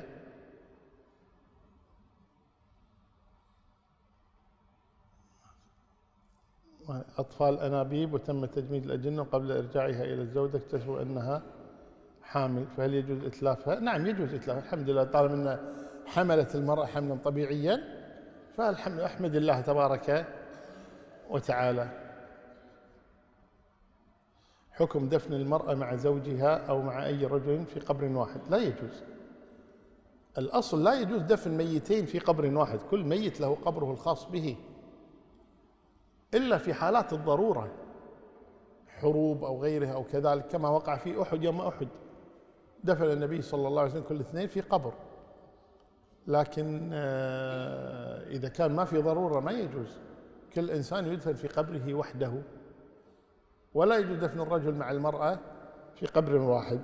أطفال أنابيب، وتم تجميد الأجنة قبل إرجاعها إلى الزوجة اكتشفوا أنها حامل، فهل يجوز إتلافها؟ نعم يجوز إتلافها، الحمد لله، طالما أن حملت المرأة حملا طبيعيا فالحمد، أحمد الله تبارك وتعالى. حكم دفن المرأة مع زوجها أو مع أي رجل في قبر واحد؟ لا يجوز. الأصل لا يجوز دفن ميتين في قبر واحد، كل ميت له قبره الخاص به، إلا في حالات الضرورة، حروب أو غيرها أو كذلك، كما وقع في أحد. يوم أحد دفن النبي صلى الله عليه وسلم كل اثنين في قبر، لكن إذا كان ما في ضرورة ما يجوز، كل إنسان يدفن في قبره وحده، ولا يجوز دفن الرجل مع المرأة في قبر واحد.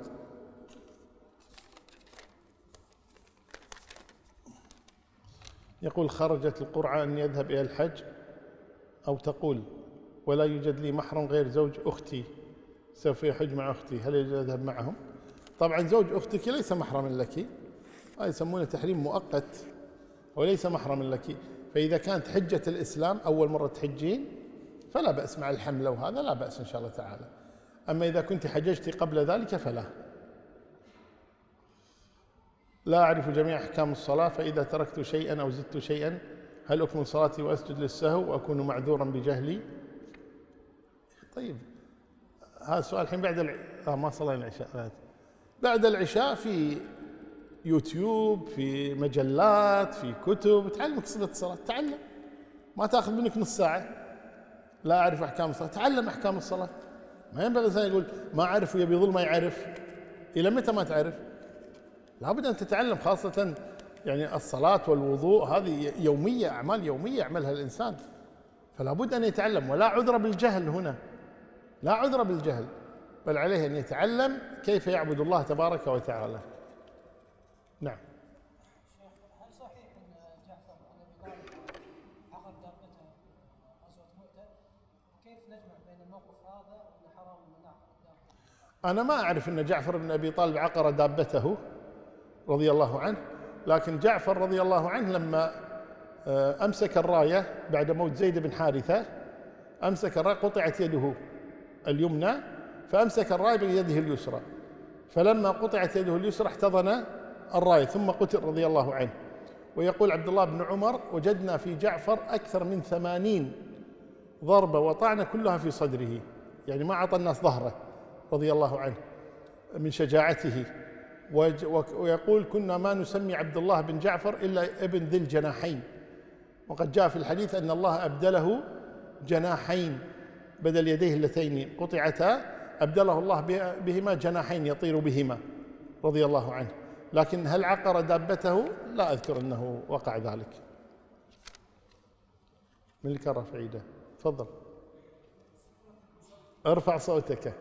يقول خرجت القرعة أن يذهب إلى الحج، أو تقول ولا يوجد لي محرم غير زوج أختي سوف يحج مع أختي، هل يجوز أذهب معهم؟ طبعا زوج أختك ليس محرما لك، هذا يسمونه تحريم مؤقت وليس محرما لك. فإذا كانت حجة الإسلام أول مرة تحجين فلا بأس مع الحمل، وهذا لا بأس إن شاء الله تعالى. أما إذا كنت حججت قبل ذلك فلا. لا أعرف جميع أحكام الصلاة، فإذا تركت شيئا أو زدت شيئا هل أكمل صلاتي وأسجد للسهو وأكون معذورا بجهلي؟ طيب هذا السؤال الحين بعد ما صلينا العشاء. بعد العشاء في يوتيوب، في مجلات، في كتب تعلمك صفة الصلاة. تعلم، ما تاخذ منك نص ساعة. لا أعرف أحكام الصلاة، تعلم أحكام الصلاة. ما ينبغي الإنسان يقول ما أعرف ويبي يظل ما يعرف. إلى متى ما تعرف؟ لابد أن تتعلم، خاصة يعني الصلاة والوضوء هذه يومية، أعمال يومية يعملها الإنسان، فلا بد أن يتعلم. ولا عذر بالجهل هنا، لا عذر بالجهل، بل عليه أن يتعلم كيف يعبد الله تبارك وتعالى. نعم. شيخ، هل صحيح أن جعفر بن أبي طالب عقر دابته غزوة مؤتة؟ وكيف نجمع بين الموقف هذا وأن حرام المناع؟ أنا ما أعرف أن جعفر بن أبي طالب عقر دابته رضي الله عنه، لكن جعفر رضي الله عنه لما أمسك الراية بعد موت زيد بن حارثة، أمسك الراية، قطعت يده اليمنى فأمسك الراية بيده اليسرى، فلما قطعت يده اليسرى احتضن الراية ثم قتل رضي الله عنه. ويقول عبد الله بن عمر: وجدنا في جعفر أكثر من 80 ضربة وطعنة كلها في صدره، يعني ما أعطى الناس ظهره رضي الله عنه من شجاعته. ويقول: كنا ما نسمي عبد الله بن جعفر إلا ابن ذي الجناحين، وقد جاء في الحديث أن الله أبدله جناحين بدل يديه اللتين قطعتا، أبدله الله بهما جناحين يطير بهما رضي الله عنه. لكن هل عقر دابته؟ لا أذكر أنه وقع ذلك. من اللي كان رفع ايده؟ تفضل ارفع صوتك.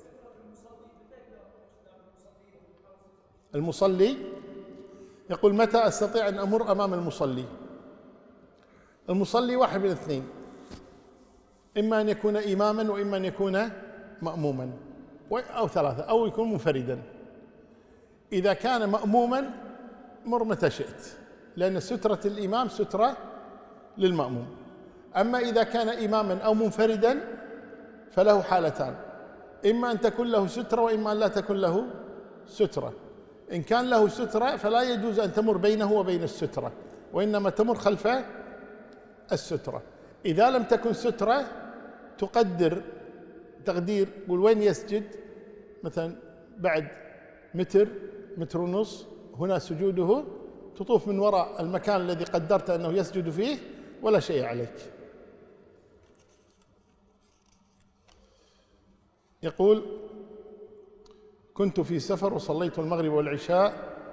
المصلي يقول: متى أستطيع أن أمر أمام المصلي؟ المصلي واحد من اثنين: إما أن يكون إماما، وإما أن يكون مأموما، أو ثلاثة، أو يكون منفردا. إذا كان مأموما مر متى شئت، لأن سترة الإمام سترة للمأموم. أما إذا كان إماما أو منفردا فله حالتان: إما أن تكون له سترة، وإما أن لا تكون له سترة. إن كان له سترة فلا يجوز أن تمر بينه وبين السترة، وإنما تمر خلف السترة. إذا لم تكن سترة تقدر تقدير، قول وين يسجد، مثلا بعد متر، متر ونص، هنا سجوده، تطوف من وراء المكان الذي قدرت أنه يسجد فيه ولا شيء عليك. يقول: كنت في سفر وصليت المغرب والعشاء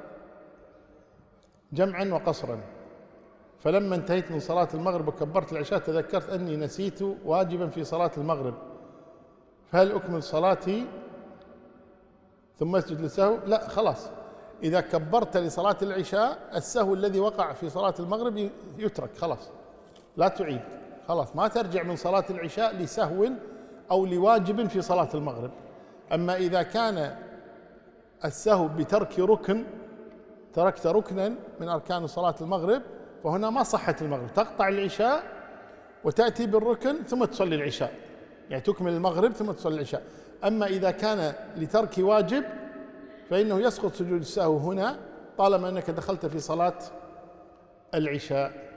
جمعا وقصرا، فلما انتهيت من صلاة المغرب وكبرت العشاء تذكرت أني نسيت واجبا في صلاة المغرب، فهل أكمل صلاتي ثم أسجد للسهو؟ لا، خلاص، إذا كبرت لصلاة العشاء السهو الذي وقع في صلاة المغرب يترك، خلاص لا تعيد، خلاص ما ترجع من صلاة العشاء لسهو أو لواجب في صلاة المغرب. أما إذا كان السهو بترك ركن، تركت ركنا من أركان صلاة المغرب، فهنا ما صحت المغرب، تقطع العشاء وتأتي بالركن ثم تصلي العشاء، يعني تكمل المغرب ثم تصلي العشاء. أما إذا كان لترك واجب فإنه يسقط سجود السهو هنا طالما أنك دخلت في صلاة العشاء.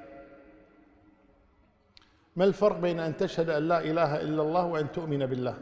ما الفرق بين أن تشهد أن لا إله إلا الله وأن تؤمن بالله؟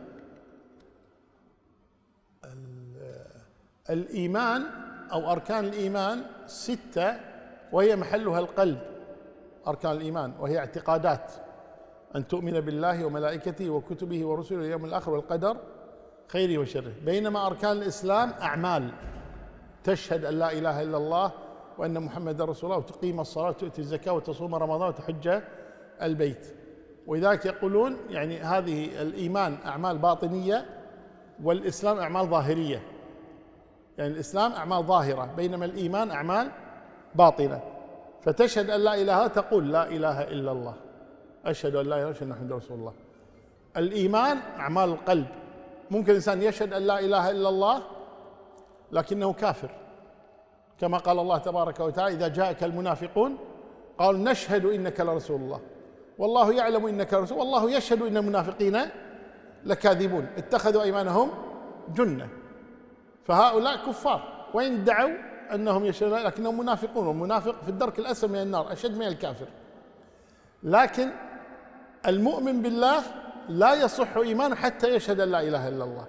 الإيمان أو أركان الإيمان 6 وهي محلها القلب. أركان الإيمان وهي اعتقادات: أن تؤمن بالله وملائكته وكتبه ورسله واليوم الآخر والقدر خيره وشره. بينما أركان الإسلام أعمال: تشهد أن لا إله إلا الله وأن محمد رسول الله، وتقيم الصلاة وتؤتي الزكاة وتصوم رمضان وتحج البيت. ولذلك يقولون يعني هذه الإيمان أعمال باطنية والإسلام أعمال ظاهرية، يعني الإسلام أعمال ظاهرة بينما الإيمان أعمال باطنة. فتشهد أن لا إله، تقول لا إله إلا الله، أشهد أن لا إله إلا الله محمد رسول الله. الإيمان أعمال القلب، ممكن الإنسان يشهد أن لا إله إلا الله لكنه كافر، كما قال الله تبارك وتعالى: إذا جاءك المنافقون قالوا نشهد إنك لرسول الله والله يعلم إنك لرسول والله يشهد إن المنافقين لكاذبون اتخذوا أيمانهم جنة. فهؤلاء كفار وإن ادعوا أنهم يشهدون لكنهم منافقون، والمنافق في الدرك الأسفل من النار أشد من الكافر. لكن المؤمن بالله لا يصح إيمانه حتى يشهد أن لا إله إلا الله.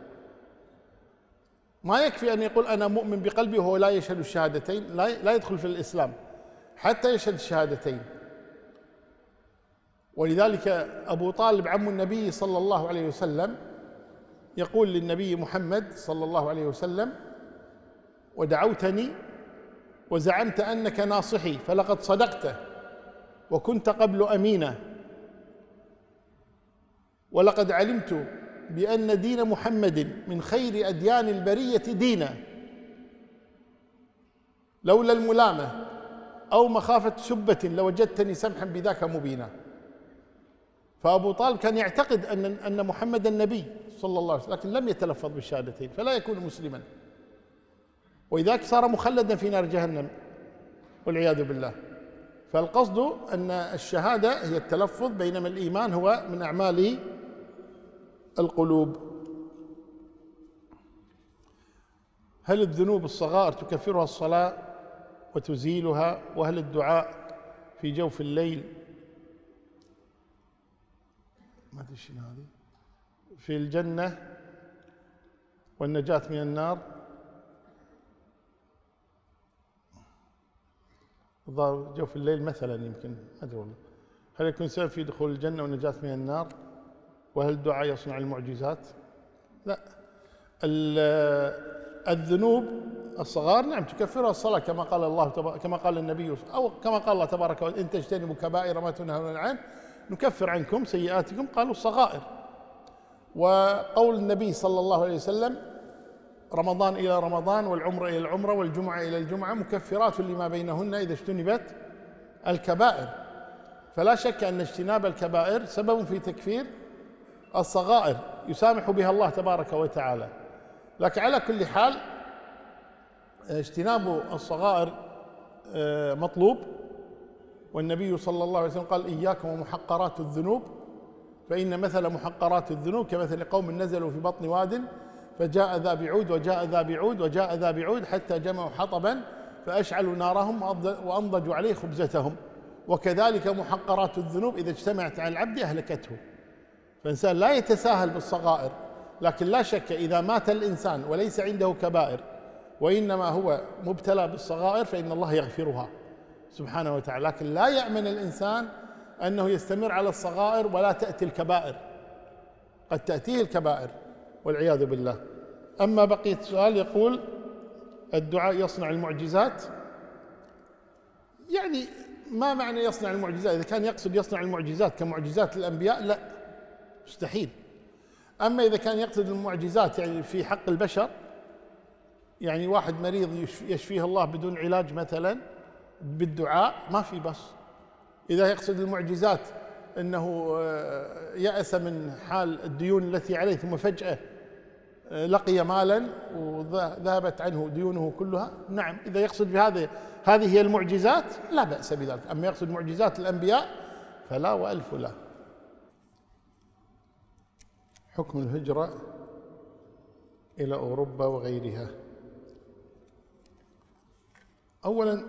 ما يكفي أن يقول أنا مؤمن بقلبي وهو لا يشهد الشهادتين، لا يدخل في الإسلام حتى يشهد الشهادتين. ولذلك أبو طالب عم النبي صلى الله عليه وسلم يقول للنبي محمد صلى الله عليه وسلم: ودعوتني وزعمت أنك ناصحي فلقد صدقت وكنت قبل أمينا، ولقد علمت بأن دين محمد من خير أديان البرية دينا، لولا الملامة أو مخافة سبة لوجدتني سمحا بذاك مبينا. فأبو طالب كان يعتقد أن محمد النبي صلى الله عليه وسلم، لكن لم يتلفظ بالشهادتين فلا يكون مسلما، ولذلك صار مخلدا في نار جهنم والعياذ بالله. فالقصد أن الشهادة هي التلفظ، بينما الإيمان هو من أعمال القلوب. هل الذنوب الصغائر تكفرها الصلاة وتزيلها؟ وهل الدعاء في جوف الليل ما أدري شنو هذه في الجنة والنجاة من النار؟ جوف الليل مثلا يمكن، ما أدري والله. هل يكون سبب في دخول الجنة والنجاة من النار؟ وهل الدعاء يصنع المعجزات؟ لا. الذنوب الصغار نعم تكفرها الصلاة، كما قال الله كما قال النبي، أو كما قال الله تبارك وتعالى: إن تجتنبوا كبائر ما تنهون عنه نكفر عنكم سيئاتكم. قالوا الصغائر. وقول النبي صلى الله عليه وسلم: رمضان إلى رمضان والعمرة إلى العمرة والجمعة إلى الجمعة مكفرات لما بينهن إذا اجتنبت الكبائر. فلا شك أن اجتناب الكبائر سبب في تكفير الصغائر يسامح بها الله تبارك وتعالى. لكن على كل حال اجتناب الصغائر مطلوب، والنبي صلى الله عليه وسلم قال: إياكم ومحقرات الذنوب فإن مثل محقرات الذنوب كمثل قوم نزلوا في بطن واد فجاء ذا بعود وجاء ذا بعود وجاء ذا بعود حتى جمعوا حطبا فأشعلوا نارهم وأنضجوا عليه خبزتهم، وكذلك محقرات الذنوب إذا اجتمعت على العبد أهلكته. فالإنسان لا يتساهل بالصغائر، لكن لا شك إذا مات الإنسان وليس عنده كبائر وإنما هو مبتلى بالصغائر فإن الله يغفرها سبحانه وتعالى. لكن لا يأمن الإنسان أنه يستمر على الصغائر ولا تأتي الكبائر، قد تأتيه الكبائر والعياذ بالله. أما بقية السؤال يقول: الدعاء يصنع المعجزات؟ يعني ما معنى يصنع المعجزات؟ إذا كان يقصد يصنع المعجزات كمعجزات الأنبياء لا، مستحيل. أما إذا كان يقصد المعجزات يعني في حق البشر، يعني واحد مريض يشفيه الله بدون علاج مثلا بالدعاء، ما في بس. إذا يقصد المعجزات أنه يأس من حال الديون التي عليه ثم فجأة لقي مالا وذهبت عنه ديونه كلها، نعم إذا يقصد بهذه هذه هي المعجزات لا بأس بذلك. أما يقصد معجزات الأنبياء فلا وألف لا. حكم الهجرة إلى أوروبا وغيرها. أولا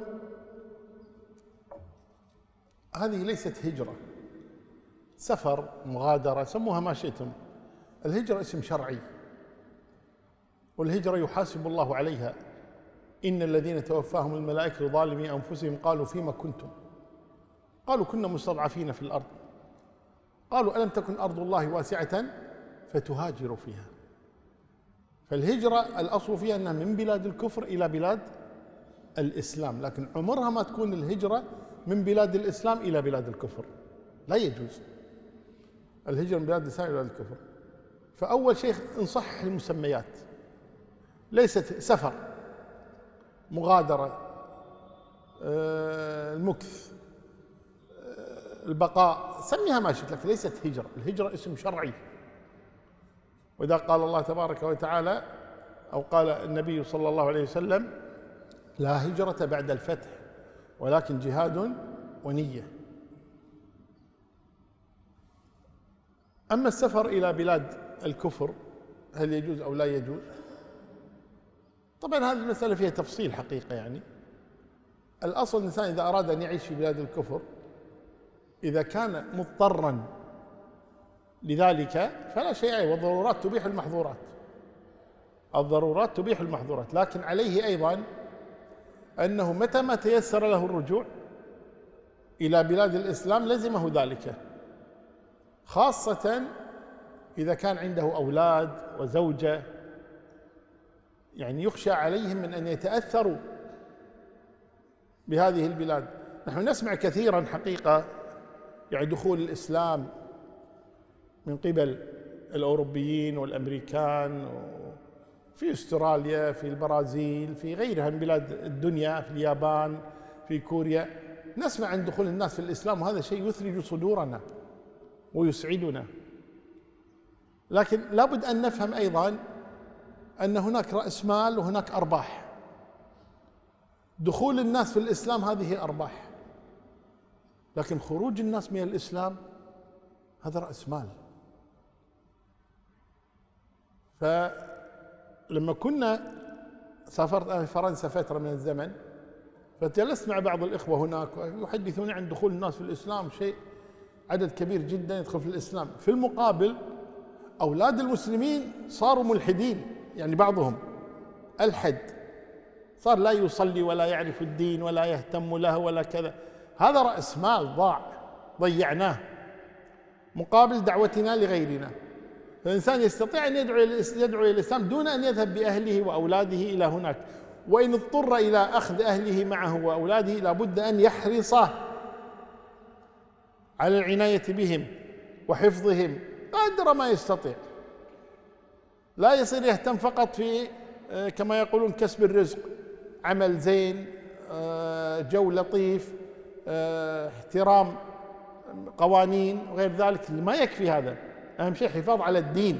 هذه ليست هجرة، سفر، مغادرة، سموها ما شئتم. الهجرة اسم شرعي، والهجرة يحاسب الله عليها. إن الذين توفاهم الملائكة ظالمي أنفسهم قالوا فيما كنتم؟ قالوا كنا مستضعفين في الأرض. قالوا ألم تكن أرض الله واسعة فتهاجروا فيها. فالهجرة الأصل فيها أنها من بلاد الكفر إلى بلاد الإسلام، لكن عمرها ما تكون الهجرة من بلاد الإسلام إلى بلاد الكفر، لا يجوز الهجرة من بلاد الإسلام إلى بلاد الكفر. فأول شيء نصحح المسميات، ليست سفر، مغادرة، المكث، البقاء، سميها ما شئت، لكن ليست هجرة. الهجرة اسم شرعي. وإذا قال الله تبارك وتعالى أو قال النبي صلى الله عليه وسلم: لا هجرة بعد الفتح ولكن جهاد ونية. أما السفر إلى بلاد الكفر هل يجوز أو لا يجوز؟ طبعا هذه المسألة فيها تفصيل حقيقة. يعني الأصل الإنسان إذا أراد أن يعيش في بلاد الكفر، إذا كان مضطرا لذلك فلا شيء عليه، والضرورات تبيح المحظورات، الضرورات تبيح المحظورات، لكن عليه أيضا أنه متى ما تيسر له الرجوع إلى بلاد الإسلام لزمه ذلك، خاصة إذا كان عنده أولاد وزوجة، يعني يخشى عليهم من أن يتأثروا بهذه البلاد. نحن نسمع كثيرا حقيقة يعني دخول الإسلام من قبل الأوروبيين والأمريكان في أستراليا، في البرازيل، في غيرها من بلاد الدنيا، في اليابان، في كوريا، نسمع عن دخول الناس في الإسلام، وهذا شيء يثلج صدورنا ويسعدنا. لكن لابد أن نفهم أيضا أن هناك رأس مال وهناك أرباح. دخول الناس في الإسلام هذه أرباح، لكن خروج الناس من الإسلام هذا رأس مال. فلما كنا سافرت أنا فرنسا فترة من الزمن، فجلست مع بعض الإخوة هناك يحدثون عن دخول الناس في الإسلام، شيء عدد كبير جدا يدخل في الإسلام. في المقابل أولاد المسلمين صاروا ملحدين، يعني بعضهم ألحد، صار لا يصلي ولا يعرف الدين ولا يهتم له ولا كذا. هذا رأس مال ضيعناه مقابل دعوتنا لغيرنا. فالإنسان يستطيع أن يدعو إلى الإسلام دون أن يذهب بأهله وأولاده إلى هناك، وإن اضطر إلى أخذ أهله معه وأولاده لابد أن يحرص على العناية بهم وحفظهم قدر ما يستطيع. لا يصير يهتم فقط في كما يقولون كسب الرزق، عمل زين، جو لطيف، احترام قوانين وغير ذلك، ما يكفي هذا. أهم شيء حفاظ على الدين.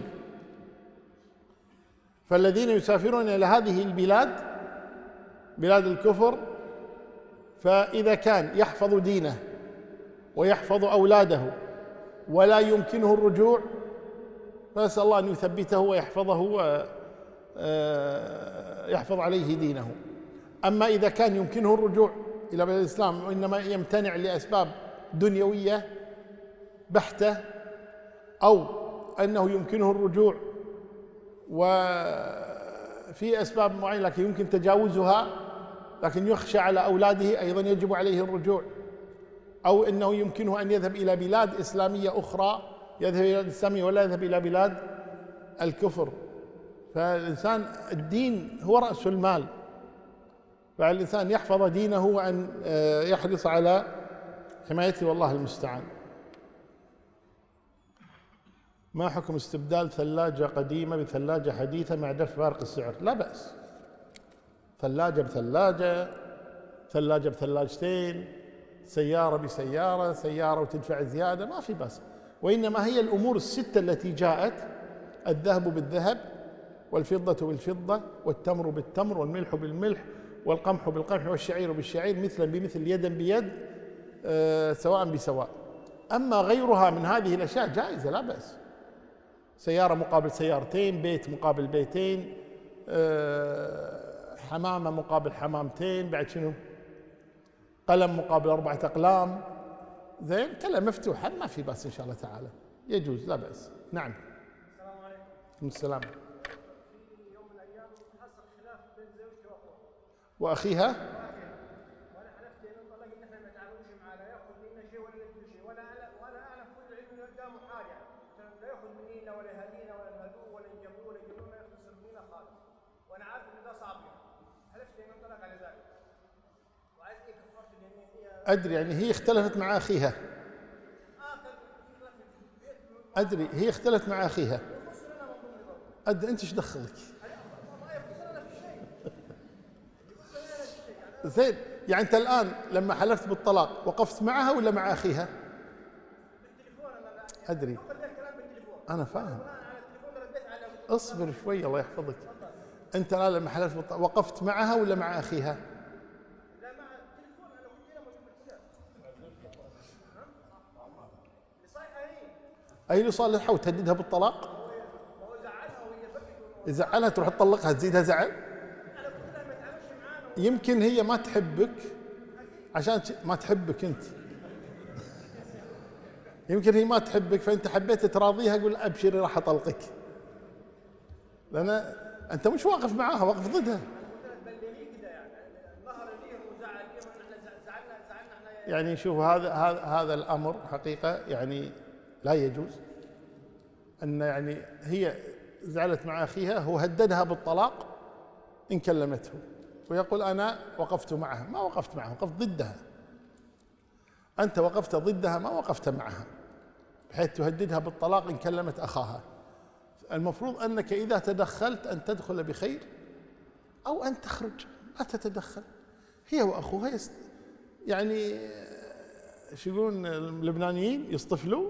فالذين يسافرون إلى هذه البلاد، بلاد الكفر، فإذا كان يحفظ دينه ويحفظ أولاده ولا يمكنه الرجوع، فنسأل الله أن يثبته ويحفظه ويحفظ عليه دينه. أما إذا كان يمكنه الرجوع إلى بلاد الإسلام وإنما يمتنع لأسباب دنيوية بحتة، أو أنه يمكنه الرجوع وفي أسباب معينة لكن يمكن تجاوزها، لكن يخشى على أولاده أيضا يجب عليه الرجوع، أو أنه يمكنه أن يذهب إلى بلاد إسلامية أخرى، يذهب إلى بلاد إسلامية ولا يذهب إلى بلاد الكفر. فالإنسان الدين هو رأس المال، فعلى الإنسان يحفظ دينه وأن يحرص على حمايته، والله المستعان. ما حكم استبدال ثلاجة قديمة بثلاجة حديثة مع دفع فارق السعر؟ لا بأس، ثلاجة بثلاجة، ثلاجة بثلاجتين، سيارة بسيارة، سيارة وتدفع زيادة، ما في بأس. وإنما هي الأمور الستة التي جاءت: الذهب بالذهب، والفضة بالفضة، والتمر بالتمر، والملح بالملح، والقمح بالقمح، والشعير بالشعير، مثلا بمثل، يدا بيد، سواء بسواء. أما غيرها من هذه الأشياء جائزة لا بأس، سيارة مقابل سيارتين، بيت مقابل بيتين، حمامة مقابل حمامتين، بعد شنو؟ قلم مقابل 4 أقلام، زين، كلام مفتوحا ما في بأس إن شاء الله تعالى، يجوز لا بأس. نعم. السلام عليكم. السلام. في يوم من الأيام حصل خلاف بين زوجتي وأخيها، وأنا حلفت إن الله إن إحنا ما نتعاملش معاه، لا يأخذ منا شيء ولا يدري شيء، ولا أعلم كل علم إنه قدامه حاجة، لا يأخذ منينا ولا يهدينا ولا نهدوه ولا نجبروه ولا يجبروه، ما يخسر فينا خالص، وأنا عارف إن ده صعب يعني. حلفت إن انطلق على ذلك، وعايز إيه كفرت لأن هي أدري يعني هي اختلفت مع أخيها، أدري هي اختلفت مع أخيها، أدري أنت إيش دخلك؟ زين، يعني أنت الآن لما حلفت بالطلاق وقفت معها ولا مع أخيها؟ أدري، أنا فاهم، اصبر شوي الله يحفظك. أنت الآن لما حلفت بالطلاق وقفت معها ولا مع أخيها؟ لا، مع التليفون. أنا قلت لها أي اللي صالحها وتهددها بالطلاق؟ يزعلها تروح تطلقها تزيدها زعل؟ يمكن هي ما تحبك، عشان ما تحبك أنت. يمكن هي ما تحبك فأنت حبيت تراضيها، قول أبشري راح أطلقك، لأن أنت مش واقف معاها، واقف ضدها. يعني شوف هذا الأمر حقيقة يعني لا يجوز أن يعني هي زعلت مع أخيها، هو هددها بالطلاق إن كلمته، ويقول أنا وقفت معها. ما وقفت معها، وقفت ضدها. أنت وقفت ضدها ما وقفت معها، بحيث تهددها بالطلاق إن كلمت أخاها. المفروض أنك إذا تدخلت أن تدخل بخير أو أن تخرج، لا تتدخل. هي وأخوها يعني شو يقولون اللبنانيين، يصطفلوا،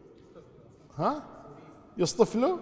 يصطفلوا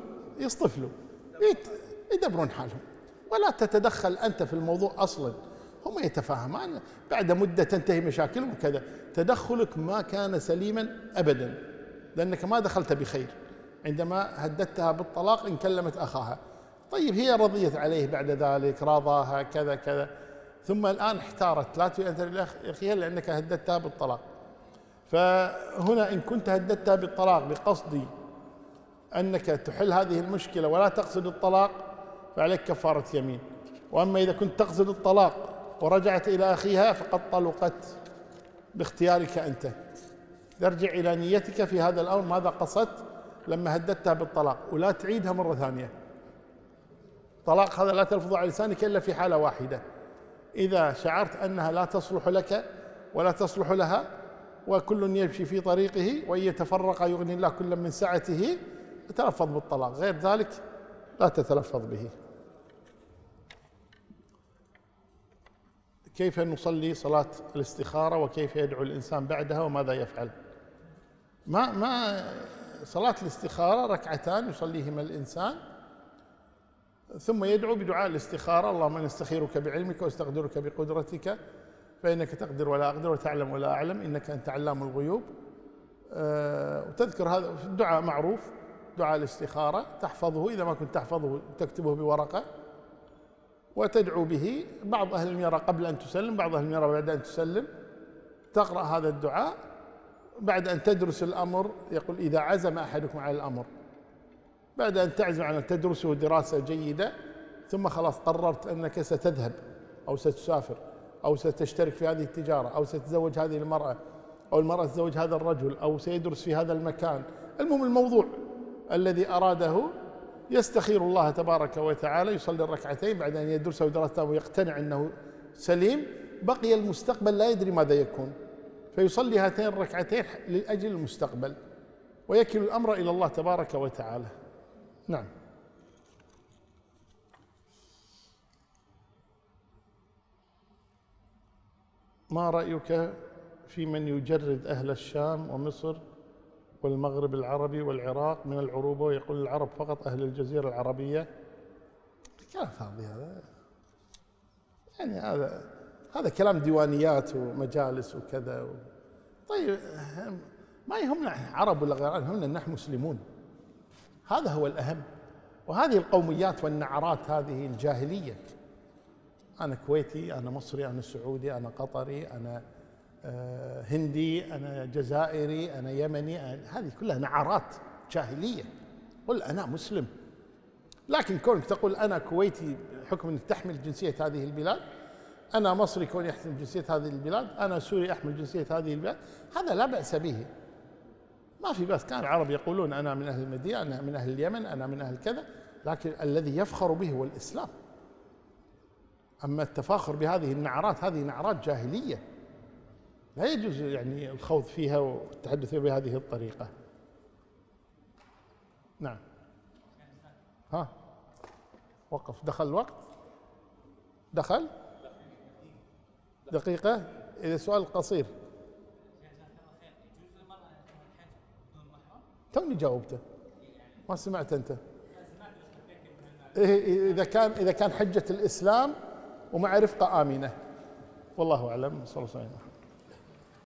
يدبرون حالهم، ولا تتدخل أنت في الموضوع أصلا. هم يتفاهمان، بعد مدة تنتهي مشاكلهم وكذا. تدخلك ما كان سليما أبدا، لأنك ما دخلت بخير عندما هددتها بالطلاق إن كلمت أخاها. طيب هي رضيت عليه بعد ذلك، راضاها كذا كذا، ثم الآن احتارت لا تؤثر لأخيها لأنك هددتها بالطلاق. فهنا إن كنت هددتها بالطلاق بقصد أنك تحل هذه المشكلة ولا تقصد الطلاق فعليك كفارة يمين. وأما إذا كنت تقصد الطلاق ورجعت إلى أخيها فقد طلقت باختيارك أنت. ترجع إلى نيتك في هذا الأمر، ماذا قصدت لما هددتها بالطلاق، ولا تعيدها مرة ثانية. طلاق هذا لا تلفظ على لسانك إلا في حالة واحدة، إذا شعرت أنها لا تصلح لك ولا تصلح لها، وكل يمشي في طريقه، وإن يتفرق يغني الله كلا من سعته، تلفظ بالطلاق. غير ذلك لا تتلفظ به. كيف نصلي صلاة الاستخارة، وكيف يدعو الإنسان بعدها، وماذا يفعل؟ ما صلاة الاستخارة ركعتان يصليهما الإنسان، ثم يدعو بدعاء الاستخارة: اللهم نستخيرك بعلمك واستقدرك بقدرتك فإنك تقدر ولا أقدر وتعلم ولا أعلم إنك أنت علام الغيوب. وتذكر هذا الدعاء معروف، دعاء الاستخارة، تحفظه إذا ما كنت تحفظه تكتبه بورقة وتدعو به. بعض أهل يرى قبل أن تسلم، بعض أهل يرى بعد أن تسلم. تقرأ هذا الدعاء بعد أن تدرس الأمر. يقول: إذا عزم أحدكم على الأمر، بعد أن تعزم على أن تدرسه دراسة جيدة، ثم خلاص قررت أنك ستذهب أو ستسافر أو ستشترك في هذه التجارة أو ستتزوج هذه المرأة أو المرأة تتزوج هذا الرجل أو سيدرس في هذا المكان، المهم الموضوع الذي أراده، يستخير الله تبارك وتعالى، يصلي الركعتين بعد أن يدرسه دراسته ويقتنع أنه سليم. بقي المستقبل لا يدري ماذا يكون، فيصلي هاتين الركعتين لأجل المستقبل، ويكل الأمر إلى الله تبارك وتعالى. نعم. ما رأيك في من يجرد أهل الشام ومصر والمغرب العربي والعراق من العروبة، ويقول العرب فقط أهل الجزيرة العربية؟ كلام فاضي هذا، يعني هذا كلام ديوانيات ومجالس وكذا. طيب ما يهمنا عرب ولا غير عرب، يهمنا نحن مسلمون، هذا هو الأهم. وهذه القوميات والنعرات هذه الجاهلية، أنا كويتي، أنا مصري، أنا سعودي، أنا قطري، أنا هندي، أنا جزائري، أنا يمني، هذه كلها نعرات جاهلية. قل أنا مسلم. لكن كونك تقول أنا كويتي بحكم أنك تحمل جنسية هذه البلاد، أنا مصري كوني أحمل جنسية هذه البلاد، أنا سوري أحمل جنسية هذه البلاد، هذا لا بأس به، ما في بأس. كان العرب يقولون أنا من أهل المدينة، أنا من أهل اليمن، أنا من أهل كذا، لكن الذي يفخر به هو الإسلام. أما التفاخر بهذه النعرات، هذه نعرات جاهلية لا يجوز يعني الخوض فيها والتحدث بهذه الطريقة. نعم. وقف. دخل الوقت؟ دخل دقيقة. إذا سؤال قصير توني جاوبته، ما سمعت أنت. إذا كان حجة الإسلام ومع رفقة آمنة، والله أعلم. صلى الله عليه وسلم.